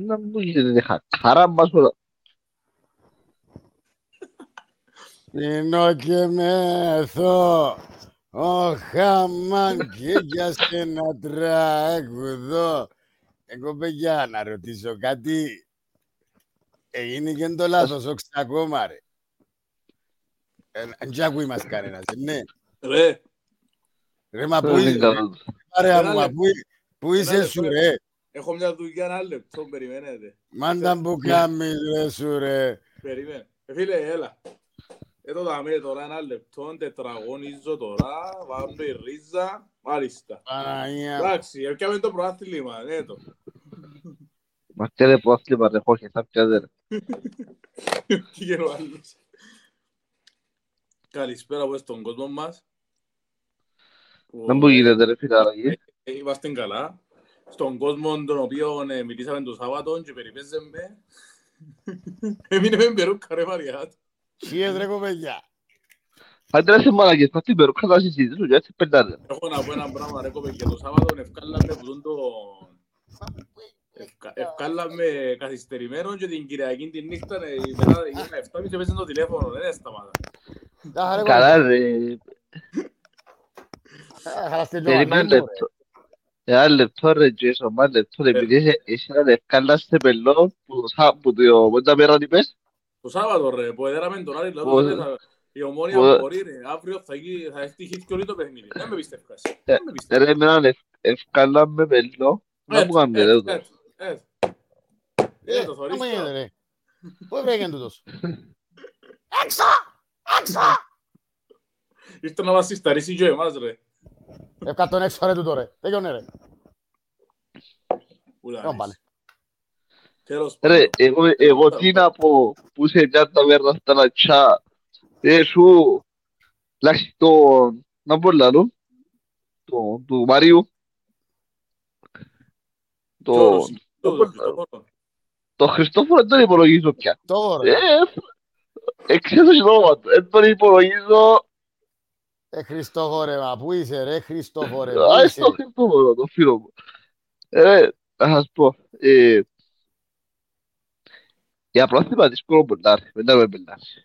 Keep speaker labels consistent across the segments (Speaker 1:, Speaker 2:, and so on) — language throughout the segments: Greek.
Speaker 1: να μου γίνεται χαρά μας όλα.
Speaker 2: Πίνω και μεθώ, ο χαμάν και για σένα τραγουδώ. Εγώ παιδιά να ρωτήσω κάτι. Έγινε και το λάθος, όχι ακόμα ρε. Εν ακούει μας κανένας, ναι.
Speaker 3: Ρε.
Speaker 2: Ρε μα πού είσαι, παρέα μου, πού είσαι σου ρε.
Speaker 3: Έχω μια δουλειά ένα λεπτό, περιμένετε.
Speaker 2: Μάντα που κάνεις ρε σου ρε.
Speaker 3: Περιμένε. Φίλε, έλα. Εδώ δάμε τώρα ένα λεπτό, τετραγωνίζω τώρα, βάζω η ρίζα, μάλιστα.
Speaker 2: Παναγία.
Speaker 3: Εντάξει, έπιαμε το προάθλημα, ναι το.
Speaker 1: Μα τέλε πρόθλημα ρε χώχε, θα πιάτε ρε.
Speaker 3: Τι γένω άλλος. Καλησπέρα από στον κόσμο μας.
Speaker 1: Να μου γίνεται ρε φιλάραγε.
Speaker 3: Είμαστε καλά. Στον κόσμο τον οποίο μιλήσαμε το Σάββατο και περιπέζεμε. Έμεινε με μπερούκα ρε Μαριάτ.
Speaker 2: Cheers ρε κοπέλια.
Speaker 1: Άντε ρε σε μαλακές, πας την περούκα να συζητήσω και έτσι πεντάνε.
Speaker 3: Έχω να πω ένα πράγμα ρε κοπέλια. Το Σάββατο ευκάλαμε που τον το... Ευκάλαμε καθυστερημένο και την Κυριακή την νύχτα μετά γίνανε 7.30 και πέσαν το τηλέφωνο. Δεν σταμάτα.
Speaker 1: Καλά ρε. Περίμενε λεπτό. Ένα λεπτό ρε Τζέσο, ένα λεπτό. Επειδή εσύ να ευκάλαστε πελό που το μέρα τι πες.
Speaker 3: Το Σάββατο ρε, που έδεραμε τον Άρη λάδο. Η Ομόνια μπορεί ρε, αύριο θα έχει χίτ το παιχνίδι. Δεν με πιστεύκας.
Speaker 1: Ρε εμένα ευκάλαμε πελό. Να μου κάνουμε ρε το.
Speaker 2: Να μου γίνεται ρε. Πού βρέγεν τούτος. Έξω! Έξω!
Speaker 3: Ήρθε να μας συσταρίσει και εμάς ρε.
Speaker 2: Εύκα τον έξω ρε τούτο ρε. Τέγιονε ρε.
Speaker 1: Ρε, εγώ τι να πω που σε μια ταβέρνα στα Λατσά. Σου, λάχι τον, να πω λαλού, του Μαρίου. Το Χριστόφορο δεν τον υπολογίζω πια. Εξέτω και το όνομα του, δεν τον υπολογίζω.
Speaker 2: Χριστόφορε, μα πού είσαι ρε Χριστόφορε.
Speaker 1: Ας το Χριστόφορο, το φίλο μου. Να σας πω, για πρόθυμα δύσκολο μπολάρει, μετά με μπελάρει.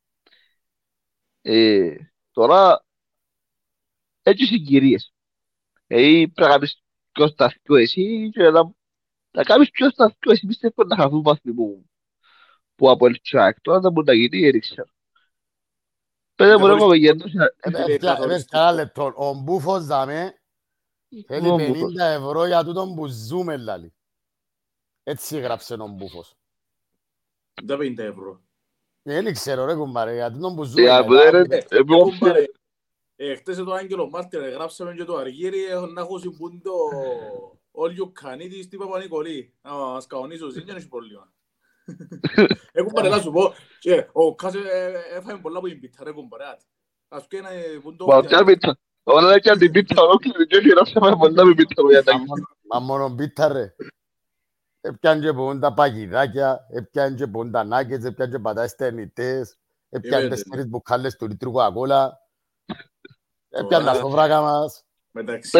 Speaker 1: Τώρα, έτσι συγκυρίες. Πρέπει να κάνεις πιο σταθκό εσύ και να κάνεις πιο σταθκό εσύ πιστεύω να χαθούν βάθμοι που από ελτσάκ. Τώρα δεν μπορεί να γίνει, έριξα. Πέντε μου ρεύμα με γέντος.
Speaker 2: Εμείς καλά λεπτό, ο Μπούφος δάμε θέλει 50 ευρώ για τούτον που ζούμε λάλη. Έτσι γράψε ο Μπούφος.
Speaker 3: Τα 50 ευρώ.
Speaker 2: Δεν ξέρω ρε κουμπάρε, για τούτον που ζούμε.
Speaker 3: Χτες το Άγγελο Μάρτυρ γράψαμε και το Αργύρι να έχω συμπούν το Όλιο Κανίδη στην Παπα-Νικολή. Να μας καονίσω σύντια, έχει πρόβλημα. Έχουν πάρε να σου πω, ο Κάς έφαγε πολλά από την πίτσα ρε κουμπαρεάτ. Ας και ένα πούντο...
Speaker 1: Μα ποια πίτσα, όλα και αν την πίτσα ολόκληρη και γράψαμε πολλά με πίτσα που διατάγει.
Speaker 2: Μα μόνο πίτσα ρε. Έπιαν και πούν τα παγιδάκια, έπιαν και πούν τα νάκετς, έπιαν και πατάει στενητές, έπιαν 4 μπουκάλες του λίτρου κοκακόλα. Έπιαν τα σοβράκα μας.
Speaker 3: Μεταξύ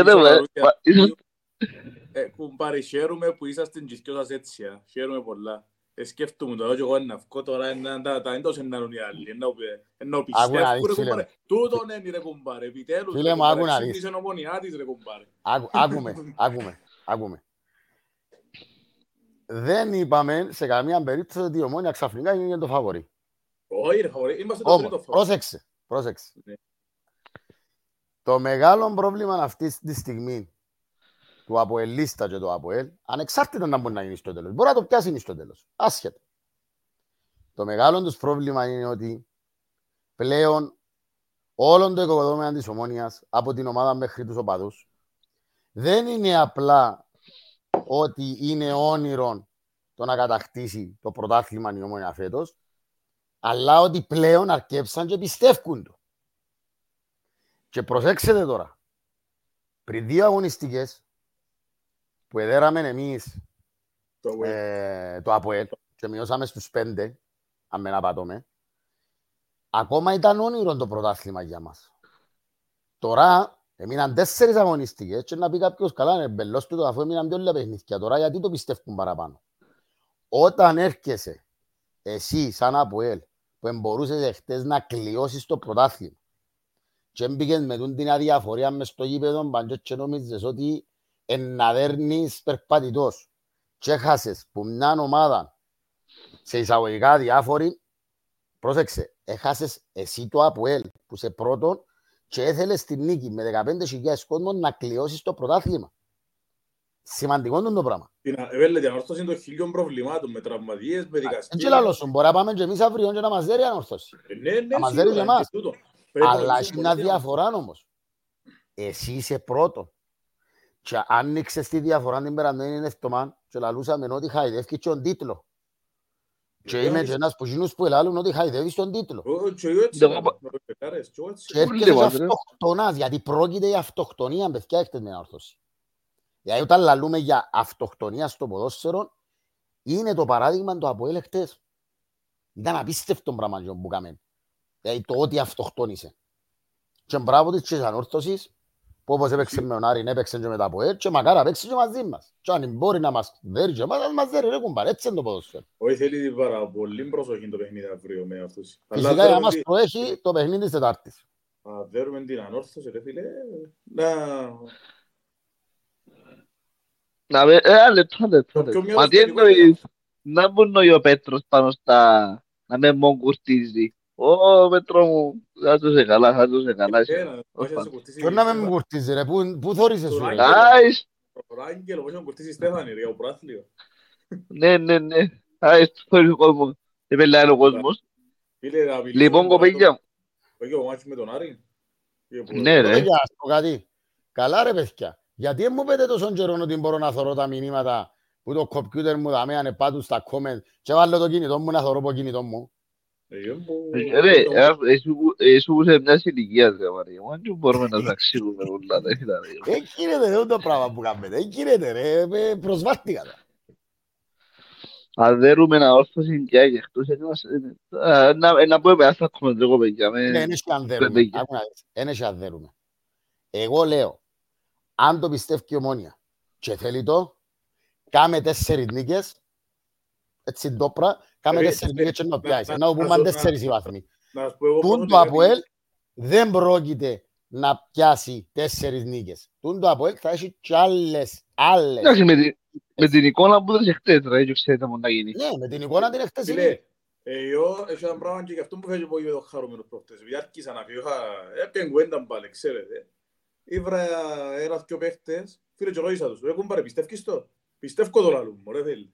Speaker 3: κουμπάρε, χαίρομαι που είσαστε και σας έτσι. Χαίρομαι πολλά. Σκέφτομαι τώρα και εγώ να βγω τώρα τα έντος εννάνουν οι άλλοι. Ενώ πιστεύω ρε κουμπάρε. Τούτον είναι ρε κουμπάρε. Επιτέλους.
Speaker 2: Φίλε μου, άκου να δεις.
Speaker 3: Είσαι νομονιάτης ρε κουμπάρε.
Speaker 2: Άκουμε. Δεν είπαμε σε καμία περίπτωση ότι η Ομόνια ξαφνικά είναι το φαβορί.
Speaker 3: Όχι ρε φαβορί. Είμαστε το τρίτο φαβορί.
Speaker 2: Πρόσεξε. Το μεγάλο πρόβλημα αυτή τη στιγμή του Αποελίστα και του Αποέλ, ανεξάρτητα να μπορεί να γίνει στο τέλος, μπορεί να το πιάσει στο τέλος, άσχετα. Το μεγάλο τους πρόβλημα είναι ότι πλέον όλο το οικοδόμημα της Ομόνοιας, από την ομάδα μέχρι τους οπαδούς, δεν είναι απλά ότι είναι όνειρο το να κατακτήσει το πρωτάθλημα η Ομόνια φέτος, αλλά ότι πλέον αρκέψαν και πιστεύουν το. Και προσέξτε τώρα, πριν 2 αγωνιστικές που εδέραμε εμείς το ΑΠΟΕΛ και μειώσαμε στους 5, αν με να πατώμε, ακόμα ήταν όνειρο το πρωτάθλημα για μας. Τώρα έμειναν 4 αγωνιστικές και να πει κάποιος καλά είναι μπελός του το αφού έμειναν 2 παιχνίδια. Τώρα γιατί το πιστεύουν παραπάνω. Όταν έρχεσαι εσύ σαν ΑΠΟΕΛ που μπορούσες χτες να κλειώσεις το πρωτάθλημα και έμπηκες με την αδιαφορία μες στο γήπεδο και νόμιζες ότι να δέρνεις περπατητός και έχασες που μια ομάδα σε εισαγωγικά διάφορη, πρόσεξε, έχασες εσύ το ΑΠΟΕΛ που είσαι πρώτον και έθελες την νίκη με 15.000 κόσμο να κλειώσεις το πρωτάθλημα. Σημαντικό είναι το πράγμα.
Speaker 3: Έβελε την ανόρθωση των 1.000 προβλημάτων με τραυματίες, με δικαστήρια.
Speaker 2: Έτσι λαλό σου, μπορεί να πάμε και εμείς αύριο και να μας δέρει ανόρθωση.
Speaker 3: Ναι,
Speaker 2: να μας δέρει και εμάς. Αλλά έχει μια
Speaker 3: διαφορά.
Speaker 2: διαφορά όμως. Εσύ είσαι πρώτο. Και άνοιξες τη διαφορά την περασμένη εβδομάδα και λαλούσαμε ότι χαϊδεύει και τον τίτλο. Και είμαι και ένας που γίνους που ελάλουν ότι χαϊδεύεις τον τίτλο. Και έρχεσαι αυτοκτονάς, γιατί πρόκειται για αυτοκτονία, παιδιά, έχετε μια ορθώση. Δηλαδή όταν λαλούμε για αυτοκτονία στο ποδόσφαιρο, είναι το παράδειγμα του ΑΠΟΕΛ χτες. Ήταν απίστευτο πράγμα που κάμε. Δηλαδή το ότι αυτοκτόνησε. Και μπράβο της και της ανόρθωσης, που όπως έπαιξε με τον Άρη, έπαιξε και με τα ΑΠΟΕΛ και μακάρα παίξει και μαζί μας. Και αν μπορεί να μας δέρει και εμάς, μας δέρει, ρε κουμπάρ, έτσι είναι το ποδόσφαιρο.
Speaker 3: Όχι, θέλει πάρα πολύ προσοχή το παιχνίδι αύριο με αυτούς.
Speaker 2: Φυσικά για μας προέχει το παιχνίδι της Τετάρτης.
Speaker 3: Αν δέρουμε την ανόρθωση, ρε φίλε,
Speaker 1: Ένα λεπτό. Μα τι εννοείς, να μπορεί ο Πέτρος πάνω στα... να με μόνο κουρτίζει. Ω, Πέτρο μου, θα το σε καλά.
Speaker 2: Ποιος να με μου κουρτίζει ρε, πού θωρίζεσαι σου ρε.
Speaker 1: Άις.
Speaker 3: Ο Άγγελο, πώς να κουρτίζει Στέφανη ρε, ο πράθλιο.
Speaker 1: Ναι. Άις, θωρίζει ο κόσμος. Δεν πελάει ο κόσμος. Λοιπόν, κοπέγια μου.
Speaker 3: Όχι ο μάτσος με τον Άρη.
Speaker 1: Ναι ρε.
Speaker 2: Καλά ρε παιδιά. Γιατί μου πέτε τόσο καιρό ότι μπορώ να θωρώ τα μηνύματα που το κομπιούτερ μου δαμε ανεπάτουν στα comment και βάλω το κινητό μου να θωρώ από κινητό μου.
Speaker 1: Ρε, εσύ που σε μιας ηλικίας ρε Μαρία μου, αν και μπορούμε να τα ξύλουμε όλα τα χειρά ρε.
Speaker 2: Γίνεται ρε, το πράγμα που κάνετε, γίνεται ρε, προσβάστηκα τα.
Speaker 1: Αν δέρουμε να όρθωση και εκτός, να πούμε ας τα κομμεντρικό παιδιά.
Speaker 2: Είναι και αν δέρουμε. Εγώ λέω, αν το πιστεύει η Ομόνοια και θέλει το, κάμε 4 νίκες, έτσι ντόπρα, κάμε 4 νίκες και να πιάσει. Να πούμε 4 οι βάθμοι. Τούν το ΑΠΟΕΛ δεν πρόκειται να πιάσει 4 νίκες. Τούν το ΑΠΟΕΛ θα έχει και άλλες.
Speaker 1: Με την εικόνα που δεν σε χτες ρε, και ξέρετε μόνο να γίνει.
Speaker 2: Ναι, με την εικόνα την χτες είναι.
Speaker 3: Εγώ έχω ένα πράγμα και γι' αυτό που φέρει πολύ με το χαρούμενο προχτές. Διάρκησα να φύγω, έπιαν κουέντα πάλι, ξέρετε. Ήβρα ένας και ο παίχτες, φίλε και ρώτησα τους, έχουν πάρε, πιστεύεις το? Πιστεύω το λαλού μου, ρε φίλε.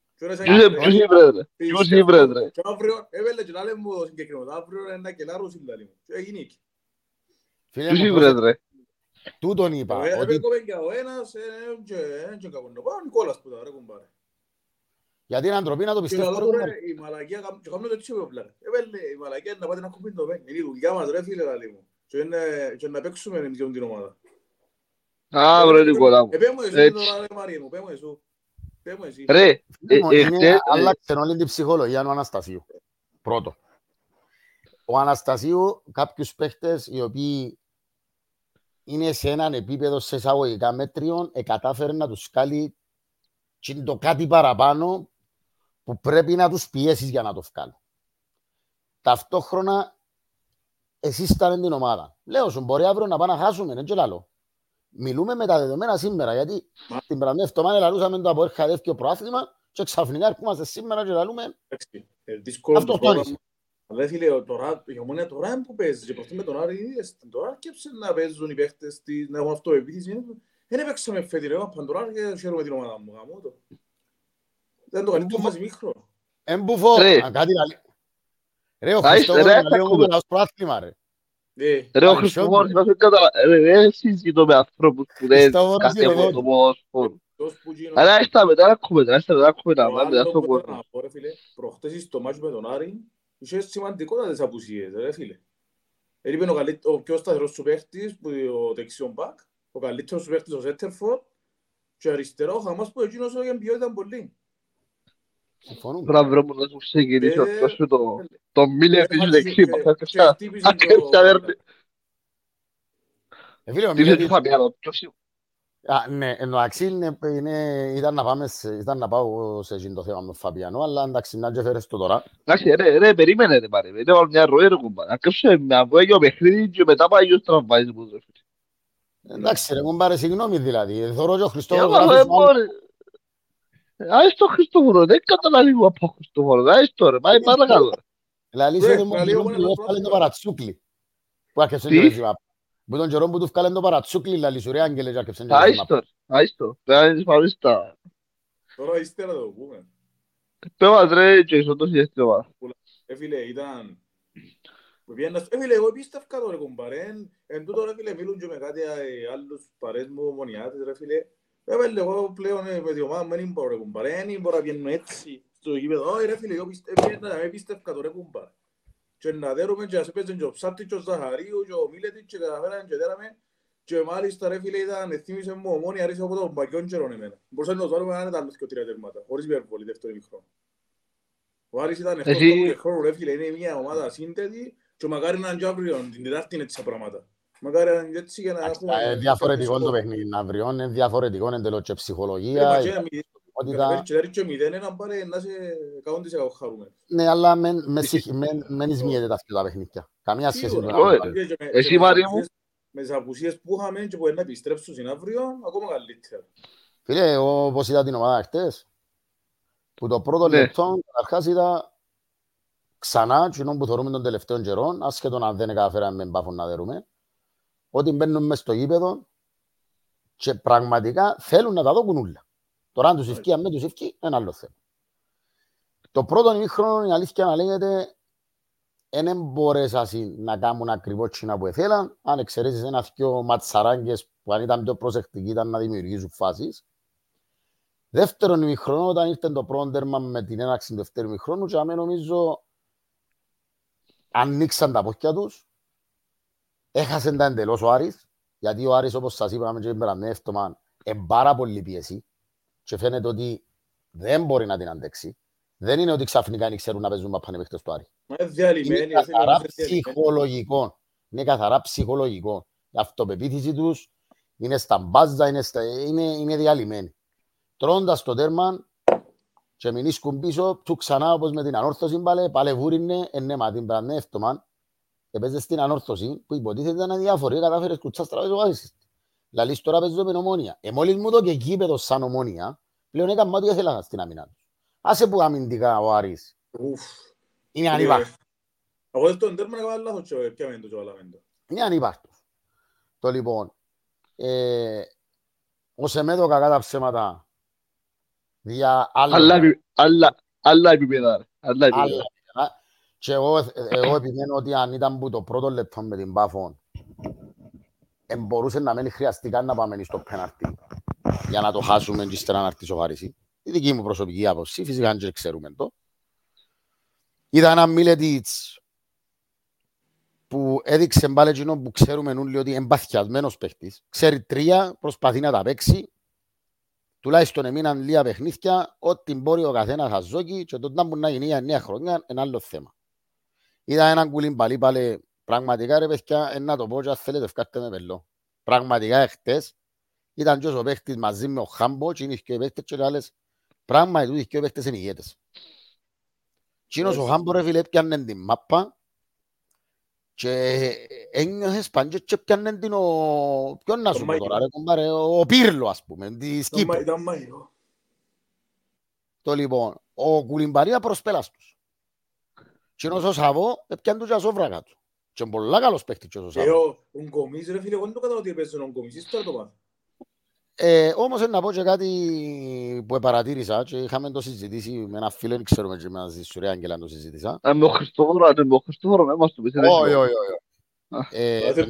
Speaker 1: Ποιος ήβρες ρε.
Speaker 3: Και αύριο, έβελε και να λέμε μου το συγκεκριμένο, αύριο είναι και λάρους η λαλή μου. Και έγινε εκεί.
Speaker 1: Ποιος ήβρες ρε.
Speaker 2: Τούτον είπα.
Speaker 3: Έπαικε και ο ένας, και καπονό. Πάω Νικόλας που τα ρε κουμπάρε.
Speaker 2: Γιατί είναι αντροπή να το πιστεύω.
Speaker 3: Η μαλακία, και κάνουμε το έτσι πλάκα. Έβελε η μαλακία να πάτε να κουμπίνει το πέν. Είναι η δουλειά μας ρε φίλε λαλή μου. Και να παίξουμε εμείς την ομάδα.
Speaker 1: Α, βρε Νικόλα μου.
Speaker 3: Πέμω εσύ τώρα ρε Μαρία μου, πέμω εσύ.
Speaker 1: Ρε,
Speaker 2: άλλαξε όλη την ψυχολογία του Αναστασίου. Πρώτο. Ο Αναστασίου, κάποιους παίχτες οι οποίοι είναι σε έναν επίπεδο σε εισαγωγικά μέτριων, κατάφερε να τους κάνει το κάτι παραπάνω που πρέπει να τους πιέσεις για να το βγάλουν. Ταυτόχρονα, εσείς ήταν την ομάδα. Λέω σου, μπορεί αύριο να πάμε να χάσουμε, είναι και λαλό. Μιλούμε με τα δεδομένα σήμερα, γιατί την πραγματική εβδομάδα λαλούσαμε το ΑΠΟΕΛ χαδεύει ο προάθλημα και ξαφνικά έρχομαστε σήμερα και λαλούμε αυτοκτόνηση.
Speaker 3: Αλλά φίλε, τώρα, η Ομόνοια τώρα που παίζει και προχτή με τον Άρη, τώρα αρκέψε να παίζουν οι παίχτες, να έχουν αυτοεπίθεση. Δεν έπαιξαμε φέτη ρε, τώρα και χαίρομαι την ομάδα μου, γαμώ το. Δεν το καλύτερο μαζί μικρό.
Speaker 2: Εμπουφώ, κάτι λαλεί. Ρε, ο Χριστόφορος λαλεί όμως το προάθλημα ρε.
Speaker 1: Ρε ο Χριστόφορος, δεν συζητώ με ανθρώπους που δεν κατέβουν το ποδόσφαιρο. Αλλά είστε μετά ακούμε τα μάτια στον κόσμο.
Speaker 3: Προχτές στο μάτσο με τον Άρη, είχε σημαντικότατες απουσίες, ρε φίλε. Έλειπε ο πιο σταθερός σου παίχτης, ο δεξιόν μπακ, ο καλύτερος σου παίχτης ο Σέτερφορ και αριστερά ο Χαμάς που εκείνος ο ποιότητα ήταν πολύ.
Speaker 1: Μπράβο μου να σου ξεκινήσω το μίλια πίσω δεξί μας.
Speaker 2: Ναι, εντάξει, ήταν να πάω σε εκείνο το θέμα με τον Φαπιανό, αλλά εντάξει, να και φέρεις το τώρα.
Speaker 1: Εντάξει, ρε, περίμενε ρε πάρε. Είναι όλη μια ροή ρε κουμπάρε. Ακούσε μια βουέγιο παιχνίδι και μετά πάει ο τραυματισμούς ρε φίλε.
Speaker 2: Εντάξει ρε, κουμπάρε, συγγνώμη δηλαδή. Θωρώ και ο Χριστόφορος
Speaker 1: Άμα
Speaker 2: γράφει
Speaker 1: δεν
Speaker 2: σου άλλο.
Speaker 1: μπορεί. Άις το Χριστόφορο, δεν καταλάβει εγώ από Χριστόφορο. Άις το ρε, πάει παρακαλώ.
Speaker 2: Δηλαδή, σε
Speaker 3: να λίγο
Speaker 2: μου
Speaker 3: είναι
Speaker 2: του
Speaker 3: το
Speaker 2: έφκαλε το
Speaker 3: πρόβλημα.
Speaker 2: παρατσούκλι. Που άρχισε
Speaker 1: Τι?
Speaker 2: και ρεζιμά. Που τον καιρό που του έφκαλε το παρατσούκλι, λαλή σου ρε άγγελε και άρχισε και ρεζιμά.
Speaker 1: Άις το. Πέρα της παρίστα.
Speaker 3: Τώρα ύστερα το πούμε.
Speaker 1: Πέρα ρε και ίσον το συναισθήμα.
Speaker 3: Φίλε, ήταν... Φίλε, εγώ πίστευκα το ρε κουμπάρε. Εν τούτο ρε φίλε, μιλούν και με κάτι άλλους παρές μου ομονιάτες ρε φίλε. Φίλε, εγώ πλέον με τη ομάδα μου δεν μπορώ ρε κουμπάρε. Δεν μπορώ να πιένω έτσι στο γήπεδο. Όχι ρε φίλε, εγώ πίστευκα το ρε κουμπάρε. Και να δέρουμε και ας έπαιζαν και ο Ψάρτης και ο Ζαχαρίου και ο Μίλετης και καταφέραν και δέραμε. Και μάλιστα ρε φίλε ήταν, εθίμησε μου ομόνια ρίσα από τον παγιόν καιρόν εμένα. Μπορούσαμε να το βάλουμε έναν άλλο και τρία τέρματα, χωρίς υπερβολή δεύτερο ημίχρονο. Ο Άρης ήταν εκτός τόπου και χρόνου ρε φίλε, είναι μια ομάδα σύνθετη και μακάρι να είναι και αύριο την Τετάρτη είναι έτσι τα πράγματα. Μακάρι να είναι έτσι για να έχουμε...
Speaker 2: Είναι διαφορετικό το παιχνίδι αύριο, είναι διαφορετικό εντελώς και ψυχολογία.
Speaker 3: Και δέρει και 0-1 πάρε να σε 100% χαρούμε.
Speaker 2: Ναι, αλλά μεν εισμιέται τα αυτά τα παιχνίδια. Καμία σχέση με το
Speaker 1: Εσύ Μάρια μου.
Speaker 3: Με τις απουσίες που είχαμε και που να επιστρέψουν στην αύριο, ακόμα καλύτερα.
Speaker 2: Φίλε, όπως είδα την ομάδα χτες, που το πρώτο λεπτό καταρχάς είδα ξανά, κοινό που θεωρούμε τον τελευταίο καιρό, ασχέτον αν δεν καταφέραμε με μπάφον να δερούμε, ότι μπαίνουν μες στο γήπεδο και πραγματικά θέλουν να τα δω κουνούλα. Τώρα αν τους ευκεί, αν με τους ευκεί, ένα άλλο θέμα. Το πρώτο ημίχρονο, η αλήθεια να λέγεται, δεν μπορέσαν να κάνουν ακριβώς τσίνα που ήθελαν, αν εξαιρέσεις ένα-δυο ματσαράγγες που αν ήταν πιο προσεκτικοί ήταν να δημιουργήσουν φάσεις. Δεύτερον ημίχρονο, όταν ήρθε το πρώτο τέρμα με την έναρξη του δεύτερου ημίχρονου, και αμέ νομίζω ανοίξαν τα πόθηκια τους, έχασαν τα εντελώς ο Άρης, γιατί ο Άρης, όπως σας είπαμε και πέραν εύτομα, είναι πάρα πολύ πίεση και φαίνεται ότι δεν μπορεί να την αντέξει. Δεν είναι ότι ξαφνικά δεν ξέρουν να παίζουν παπάνε παίχτες του Άρη. Είναι καθαρά ψυχολογικό. Είναι καθαρά ψυχολογικό. Η αυτοπεποίθηση τους είναι στα μπάζα, είναι διαλυμένοι. Τρώντας το τέρμα και μην ίσκουν πίσω, του ξανά όπως με την ανόρθωση πάλι βούρινε, μα την πέραν εύτομα. Έπαιζε στην ανόρθωση που υποτίθεται ήταν αδιάφορη, κατάφερες κουτσάς τραβές ο Βάζης. Λαλείς τώρα παίζω με Ομόνια. Μόλις μου το και γήπεδο σαν Ομόνια, πλέον έκανα ό,τι ήθελα στην αμυνά τους. Άσε που αμυντικά ο Άρης. Είναι ανύπαρκτος.
Speaker 3: Εγώ δεν τον τέρμα να κάνω λάθος και πιάμε το τζοβαλαμέντο.
Speaker 2: Είναι ανύπαρκτος. Το λοιπόν, ο Σεμέδο κακά τα ψέματα δια
Speaker 1: άλλα επίπεδα.
Speaker 2: Και εγώ επιμένω ότι αν ήταν που το πρώτο λεπτό με την Πάφον μπορούσε να μην χρειαστεί καν να πάμε στο πέναρτι για να το χάσουμε και ύστερα να έρθει σοφάριση. Η δική μου προσωπική άποψη, φυσικά δεν ξέρουμε το. Είδα έναν Μίλετιτς που έδειξε πάλι εκείνο που ξέρουμε όλοι ότι είναι παθιασμένος παίχτης. Ξέρει τρία, προσπαθεί να τα παίξει. Τουλάχιστον έμειναν λίγα παιχνίδια, ό,τι μπορεί ο καθένας θα ζώκει και τότε που να γίνει για νέα χρονιά είναι άλλο θέμα. Είδα έναν κουλίμπαλί πάλι, πραγματικά ρε παιδιά, να το πω και αν θέλετε ευκάρτε με πελό. Πραγματικά εχθές ήταν και ο παίχτης μαζί με ο Χάμπο και είναι και οι παίχτες και άλλες πράγματι τούτοι και οι παίχτες είναι ηγέτες. Κίνος ο Χάμπο ρε φίλε έπιανε την μάπα και ένιωθες πάντως και έπιανε την ποιον να σου πω τώρα ρε κομπάρε, ο Πύρλο ας πούμε, τη Σκύπρο.
Speaker 3: Ήταν μάγικο.
Speaker 2: Το λοιπόν, ο Κουλιμπαρία προσπέλαστος. Κίνος ο Σαββό έπιανε του και ασόβρακα του. Και είναι πολλά καλός παίχτης και ο Σαββό.
Speaker 3: Ο Γκομής ρε φίλε, εγώ δεν το κατάλαβα ότι έπαιζε ο Γκομής, ύστερα το μάθα.
Speaker 2: Όμως να πω και κάτι που παρατήρησα και είχαμε το συζητήσει με ένα φίλο, δεν ξέρουμε και μαζί σου ρε Άγγελα να το συζητήσα.
Speaker 1: Με ο Χριστόφορο, με μας το πεις.
Speaker 2: Όχι.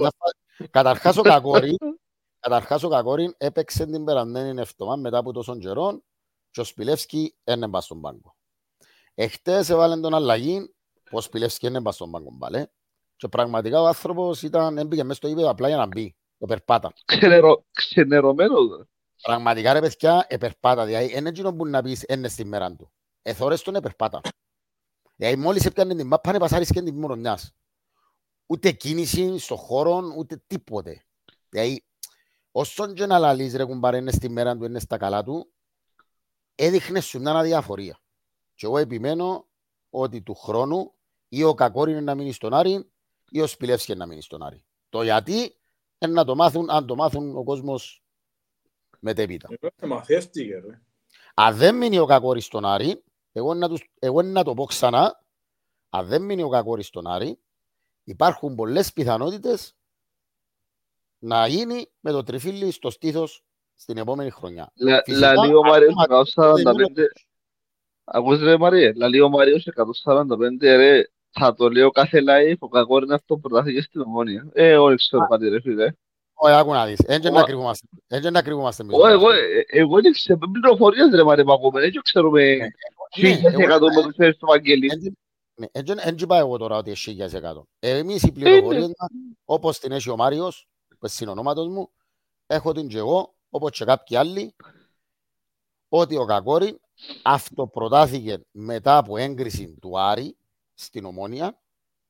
Speaker 2: Καταρχάς ο Κακόριν έπαιξε την περασμένη εβδομάδα μετά από τόσον καιρό και ο Σπιλεύσκι είναι πας στον πάγκο. Εχθές έβαλαν τον αλλαγή που ο Σπιλεύσκι είναι πας στον πάγκο πάλι και πραγματικά ο άνθρωπος έμπηκε μέσα στο γήπεδο απλά για να μπει. Το περπάτα.
Speaker 1: Ξενερωμένος.
Speaker 2: Πραγματικά ρε παιδιά, επερπάτα. Δηλαδή, είναι εκείνο που να πεις, είναι στη μέρα του. Εθώρες τον επερπάτα. Δηλαδή, μόλις έπιανε την μάπα, πάνε πασάρις και την μορονιάς. Ούτε κίνηση στον χώρο, ούτε τίποτε. Δηλαδή, όσον και να λαλείς ρε κουμπάρε είναι στη μέρα του, είναι στα καλά του, έδειχνε σου μια αδιαφορία. Και εγώ επιμένω ότι του χρόνου ή ο Κακόρι είναι να μείνει στον Άρη ή ο Σπιλεύσκι να μείνει στον Άρη. Το γιατί είναι να το μάθουν, αν το μάθουν ο κόσμος μετέπειτα.
Speaker 3: Μαθεύτηκε ρε.
Speaker 2: Αν δεν μείνει ο Κακόρης στον Άρη, εγώ να το πω ξανά, αν δεν μείνει ο Κακόρης στον Άρη, υπάρχουν πολλές πιθανότητες να γίνει με το τριφύλι στο στήθος στην επόμενη χρονιά.
Speaker 1: Λαλεί ο Μάριος 145. Ακούς ρε Μαρίε, λαλεί ο Μάριος 145 ρε. Θα το λέω κάθε live, ο Κακόρι είναι αυτό που προτάθηκε στην Ομόνια. Όχι ξέρω κάτι ρε φίλε.
Speaker 2: Όχι, άκου να δεις. Έτσι να κρύβομαστε εμείς.
Speaker 1: Εγώ δεν ξέρω πληροφορίες ρε Μαρίε που ακούμε. Δεν ξέρουμε 1000% με τους φέρεις του Βαγγέλη.
Speaker 2: Έτσι είπα εγώ τώρα ότι είναι 1000%. Εμείς οι πληροφορίες μας, όπως την έχει ο Μάριος, που είναι συνονόματος μου, έχω την και εγώ, όπως και κάποιοι άλλοι, ότι ο Κακόρι αυτοπροτάθηκε μετά από έγκριση του Άρη στην Ομόνια.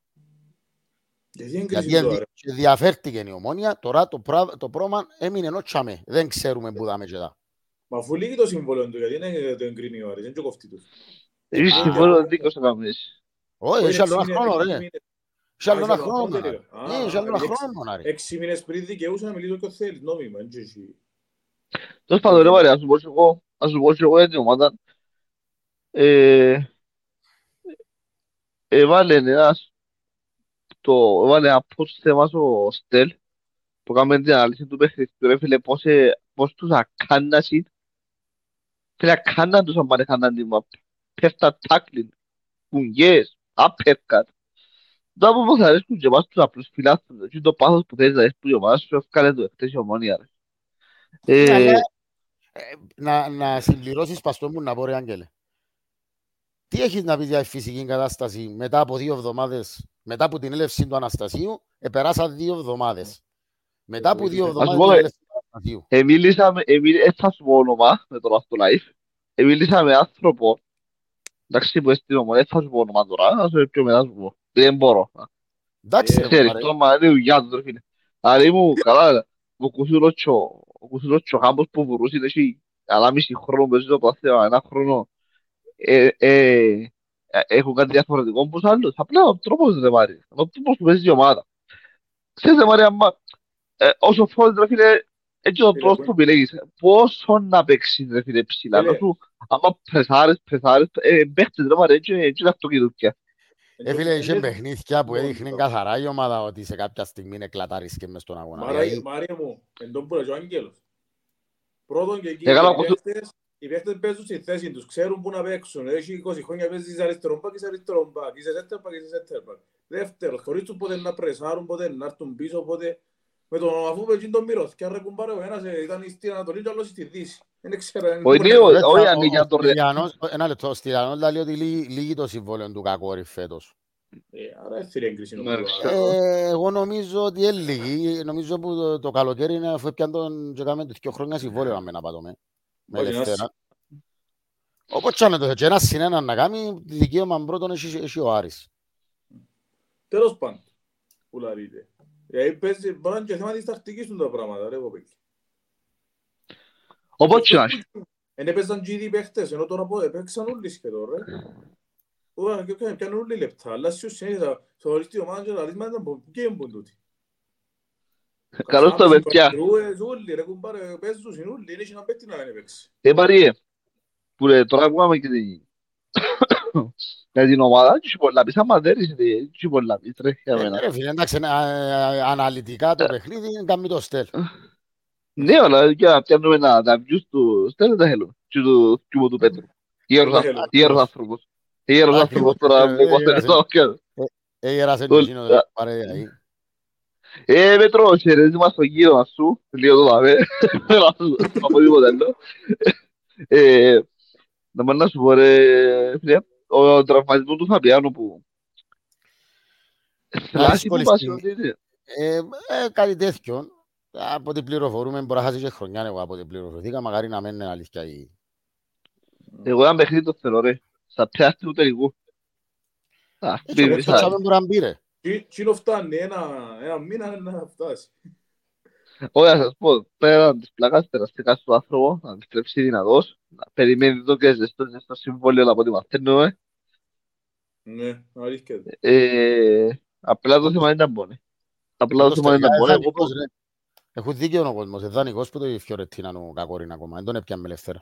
Speaker 2: Γιατί διαφέρθηκε η Ομόνια, τώρα το πρόμα έμεινε ενώ τσάμε. Δεν ξέρουμε που δάμε και δά.
Speaker 3: Μα αφού λύγει το συμβόλαιο του, γιατί είναι το εγκρίνει ο Άρης, δεν είναι και κοφτή του.
Speaker 1: Έχεις συμβόλαιο δίκος να κάνεις.
Speaker 2: Όχι, έχει άλλο ένα χρόνο ρε. Έχει άλλο ένα χρόνο. Έχει άλλο ένα χρόνο ρε.
Speaker 3: 6 μήνες πριν δικαιούσε να μιλήσω και θέλει, νόμιμα.
Speaker 1: Τέλος πάντων ρε Μαρία, ας σου πω και εγώ για την ομάδα. Έβαλε ένα post θέμα στο Στέλ που κάνουμε την ανάλυση του παιχνιδιού ρε φίλε πώς τους ακάννασαν. Φίλε ακάνναν τους αν πάνε χάνναν την μάπ. Πέφτα τάκλιν, κουνιές, απέρκατ. Τώρα που μας αρέσκουν και εμάς τους απλούς φιλάθλους και το πάθος που θέλεις να έχεις που η ομάδα σου έφκαλε το εχθές η Ομόνια ρε.
Speaker 2: Να συμπληρώσεις παστό μου να πω ρε Άγγελε. Τι έχεις να πεις για τη φυσική κατάσταση μετά από 2 εβδομάδες, μετά από την έλευση του Αναστασίου, περάσαν 2 εβδομάδες. Μετά από 2 εβδομάδες την έλευση του Αναστασίου.
Speaker 1: Θα σου πω όνομα με το αυτό live. Μίλησα με άνθρωπο, εντάξει που έστειλε ομονία, θα σου πω όνομα τώρα, θα σου πιο μετά σου πω. Δεν μπορώ.
Speaker 2: Εντάξει ρε
Speaker 1: ξέρεις, το όνομα είναι δουλειά του ρε φίλε. Άρα μου καλά, ο Κουσούλοτσο Κάμπος που βουρούσε έχει καλά μισή χρόνο, παίζει το πάθημα, 1 χρόνο. Έχουν κάτι διαφορετικό όπως άλλους. Απλά ο τρόπος ρε Μάρη, ο τρόπος που παίζει η ομάδα. Ξέρεις ρε Μάρη, όσο φόντες ρε φίλε, έτσι ο τρόπος που επιλέγεις, πόσο να παίξεις ρε φίλε ψηλά, άμα πεσάρεις, παίχτες ρε Μάρη, έτσι είναι αυτό και δουλειά.
Speaker 2: Φίλε, είχε παιχνίδια που έδειχνε καθαρά η ομάδα ότι σε κάποια στιγμή είναι κλατάρισκε μες στον αγώνα.
Speaker 3: Μάρια μου, εν τον που λέει ο Άγγελος. Πρώτον και εκεί, οι παίχτες παίζουν στη θέση τους, ξέρουν πού να παίξουν. Έχει 20 χρόνια παίζεις αριστερόμπακ, είσαι αριστερόμπακ, είσαι σέντερμπακ, είσαι σέντερμπακ. Δεύτερος, χωρίς τους πότε να πρεσάρουν, πότε να έρθουν πίσω, πότε... Με τον αφού παίζουν τον Μύρωθ και αν ρε κουμπάρε ο ένας ήταν στην Ανατολή και ο άλλος στη Δύση. Δεν ξέρω...
Speaker 1: Όχι αν για το ρε...
Speaker 2: Ένα λεπτό, στη Λιανός λέει ότι λύγει το συμβόλαιο του Κακόρη φέτος.
Speaker 3: Άρα έφερε έγκριση νομίζω.
Speaker 2: Εγώ νομίζω ότι έλυγει. Νομίζω που το καλοκαίρι είναι αφού έπιαν τον και κάνουμε 2 χρόνια συμβόλαιο να πατώμε. Με ελευθέρα. Όπως και αν το και ένας συνέναν να κάνει, δικαίωμα πρώτον έχει ο Άρης.
Speaker 3: Τέλος πάντων, που λαρείτε. Γιατί μπορεί να είναι και θέμα της τακτικής του τα πράγματα, ρε κοπέκι.
Speaker 1: Όπως και να έχει.
Speaker 3: Εν έπαιζαν και ήδη παίχτες, ενώ τώρα παίξαν όλοι σχεδόν, ρε. Και πιάνουν όλοι λεπτά, αλλά στη ουσία θα ορίσει τη ομάδα και τα ρίσματα που καίμπουν τούτοι.
Speaker 1: Καλώς το παιδιά.
Speaker 3: Όλοι ρε κουμπάρε, παίζουν συνούλοι, είναι και να παίξει να κάνει παίξει.
Speaker 1: Μαριέ, που λέει τώρα ακούγαμε και την ομάδα, και πολλά πεις, άμα δεν είσαι, και πολλά πεις, ρε, για μένα.
Speaker 2: Ρε φίλε, εντάξει, αναλυτικά το παιχνίδι είναι καμί το Στέλ.
Speaker 1: Ναι, αλλά για να πιάνουμε τα views του Στέλ δεν τα θέλουμε, και του Πέτρου. Γέρος άνθρωπος. Γέρος άνθρωπος τώρα,
Speaker 2: έγερασε το γίνο, παρέδει.
Speaker 1: Πέτρο, χαιρέτημα στο γύρο σου, λίγο το δάμε, από τίποτα άλλο. Να μάνα σου πω ρε φίλε, ο τραυματισμός του Φαπιάνου που... Θλάση που πας
Speaker 2: κάτι τέτοιο, από ό,τι πληροφορούμε, μπορεί να χάσει και χρονιά εγώ από ό,τι πληροφορηθήκα, μακάρι να μένει αλήθεια.
Speaker 1: Εγώ ένα παιχνίδι το θέλω ρε, στα τέστη του τελικού.
Speaker 2: Έτσι, εγώ τσάμε μπορεί να μπει ρε.
Speaker 3: Τσίλο φτάνει, ένα μήνα να φτάσει.
Speaker 1: Όχι, να σας πω, πέραν της πλάκας, περαστικά στον άνθρωπο, να επιστρέψει δυνατός, να περιμένει το και στο συμβόλαιο από ό,τι μαθαίνουμε.
Speaker 3: Ναι, αλήθεια.
Speaker 1: Απλά το
Speaker 2: Όντως,
Speaker 1: θέμα είναι να μπώνει. Απλά το
Speaker 2: όντως
Speaker 1: θέμα είναι
Speaker 2: τελικά
Speaker 1: να μπώνει. Εγώ,
Speaker 2: δανεικός, ρε. Έχουν δίκαιο ο κόσμος. Δανεικός που το η Φιωρετίνα ο Κακόριν ακόμα. Δεν τον έπιαμε ελεύθερα.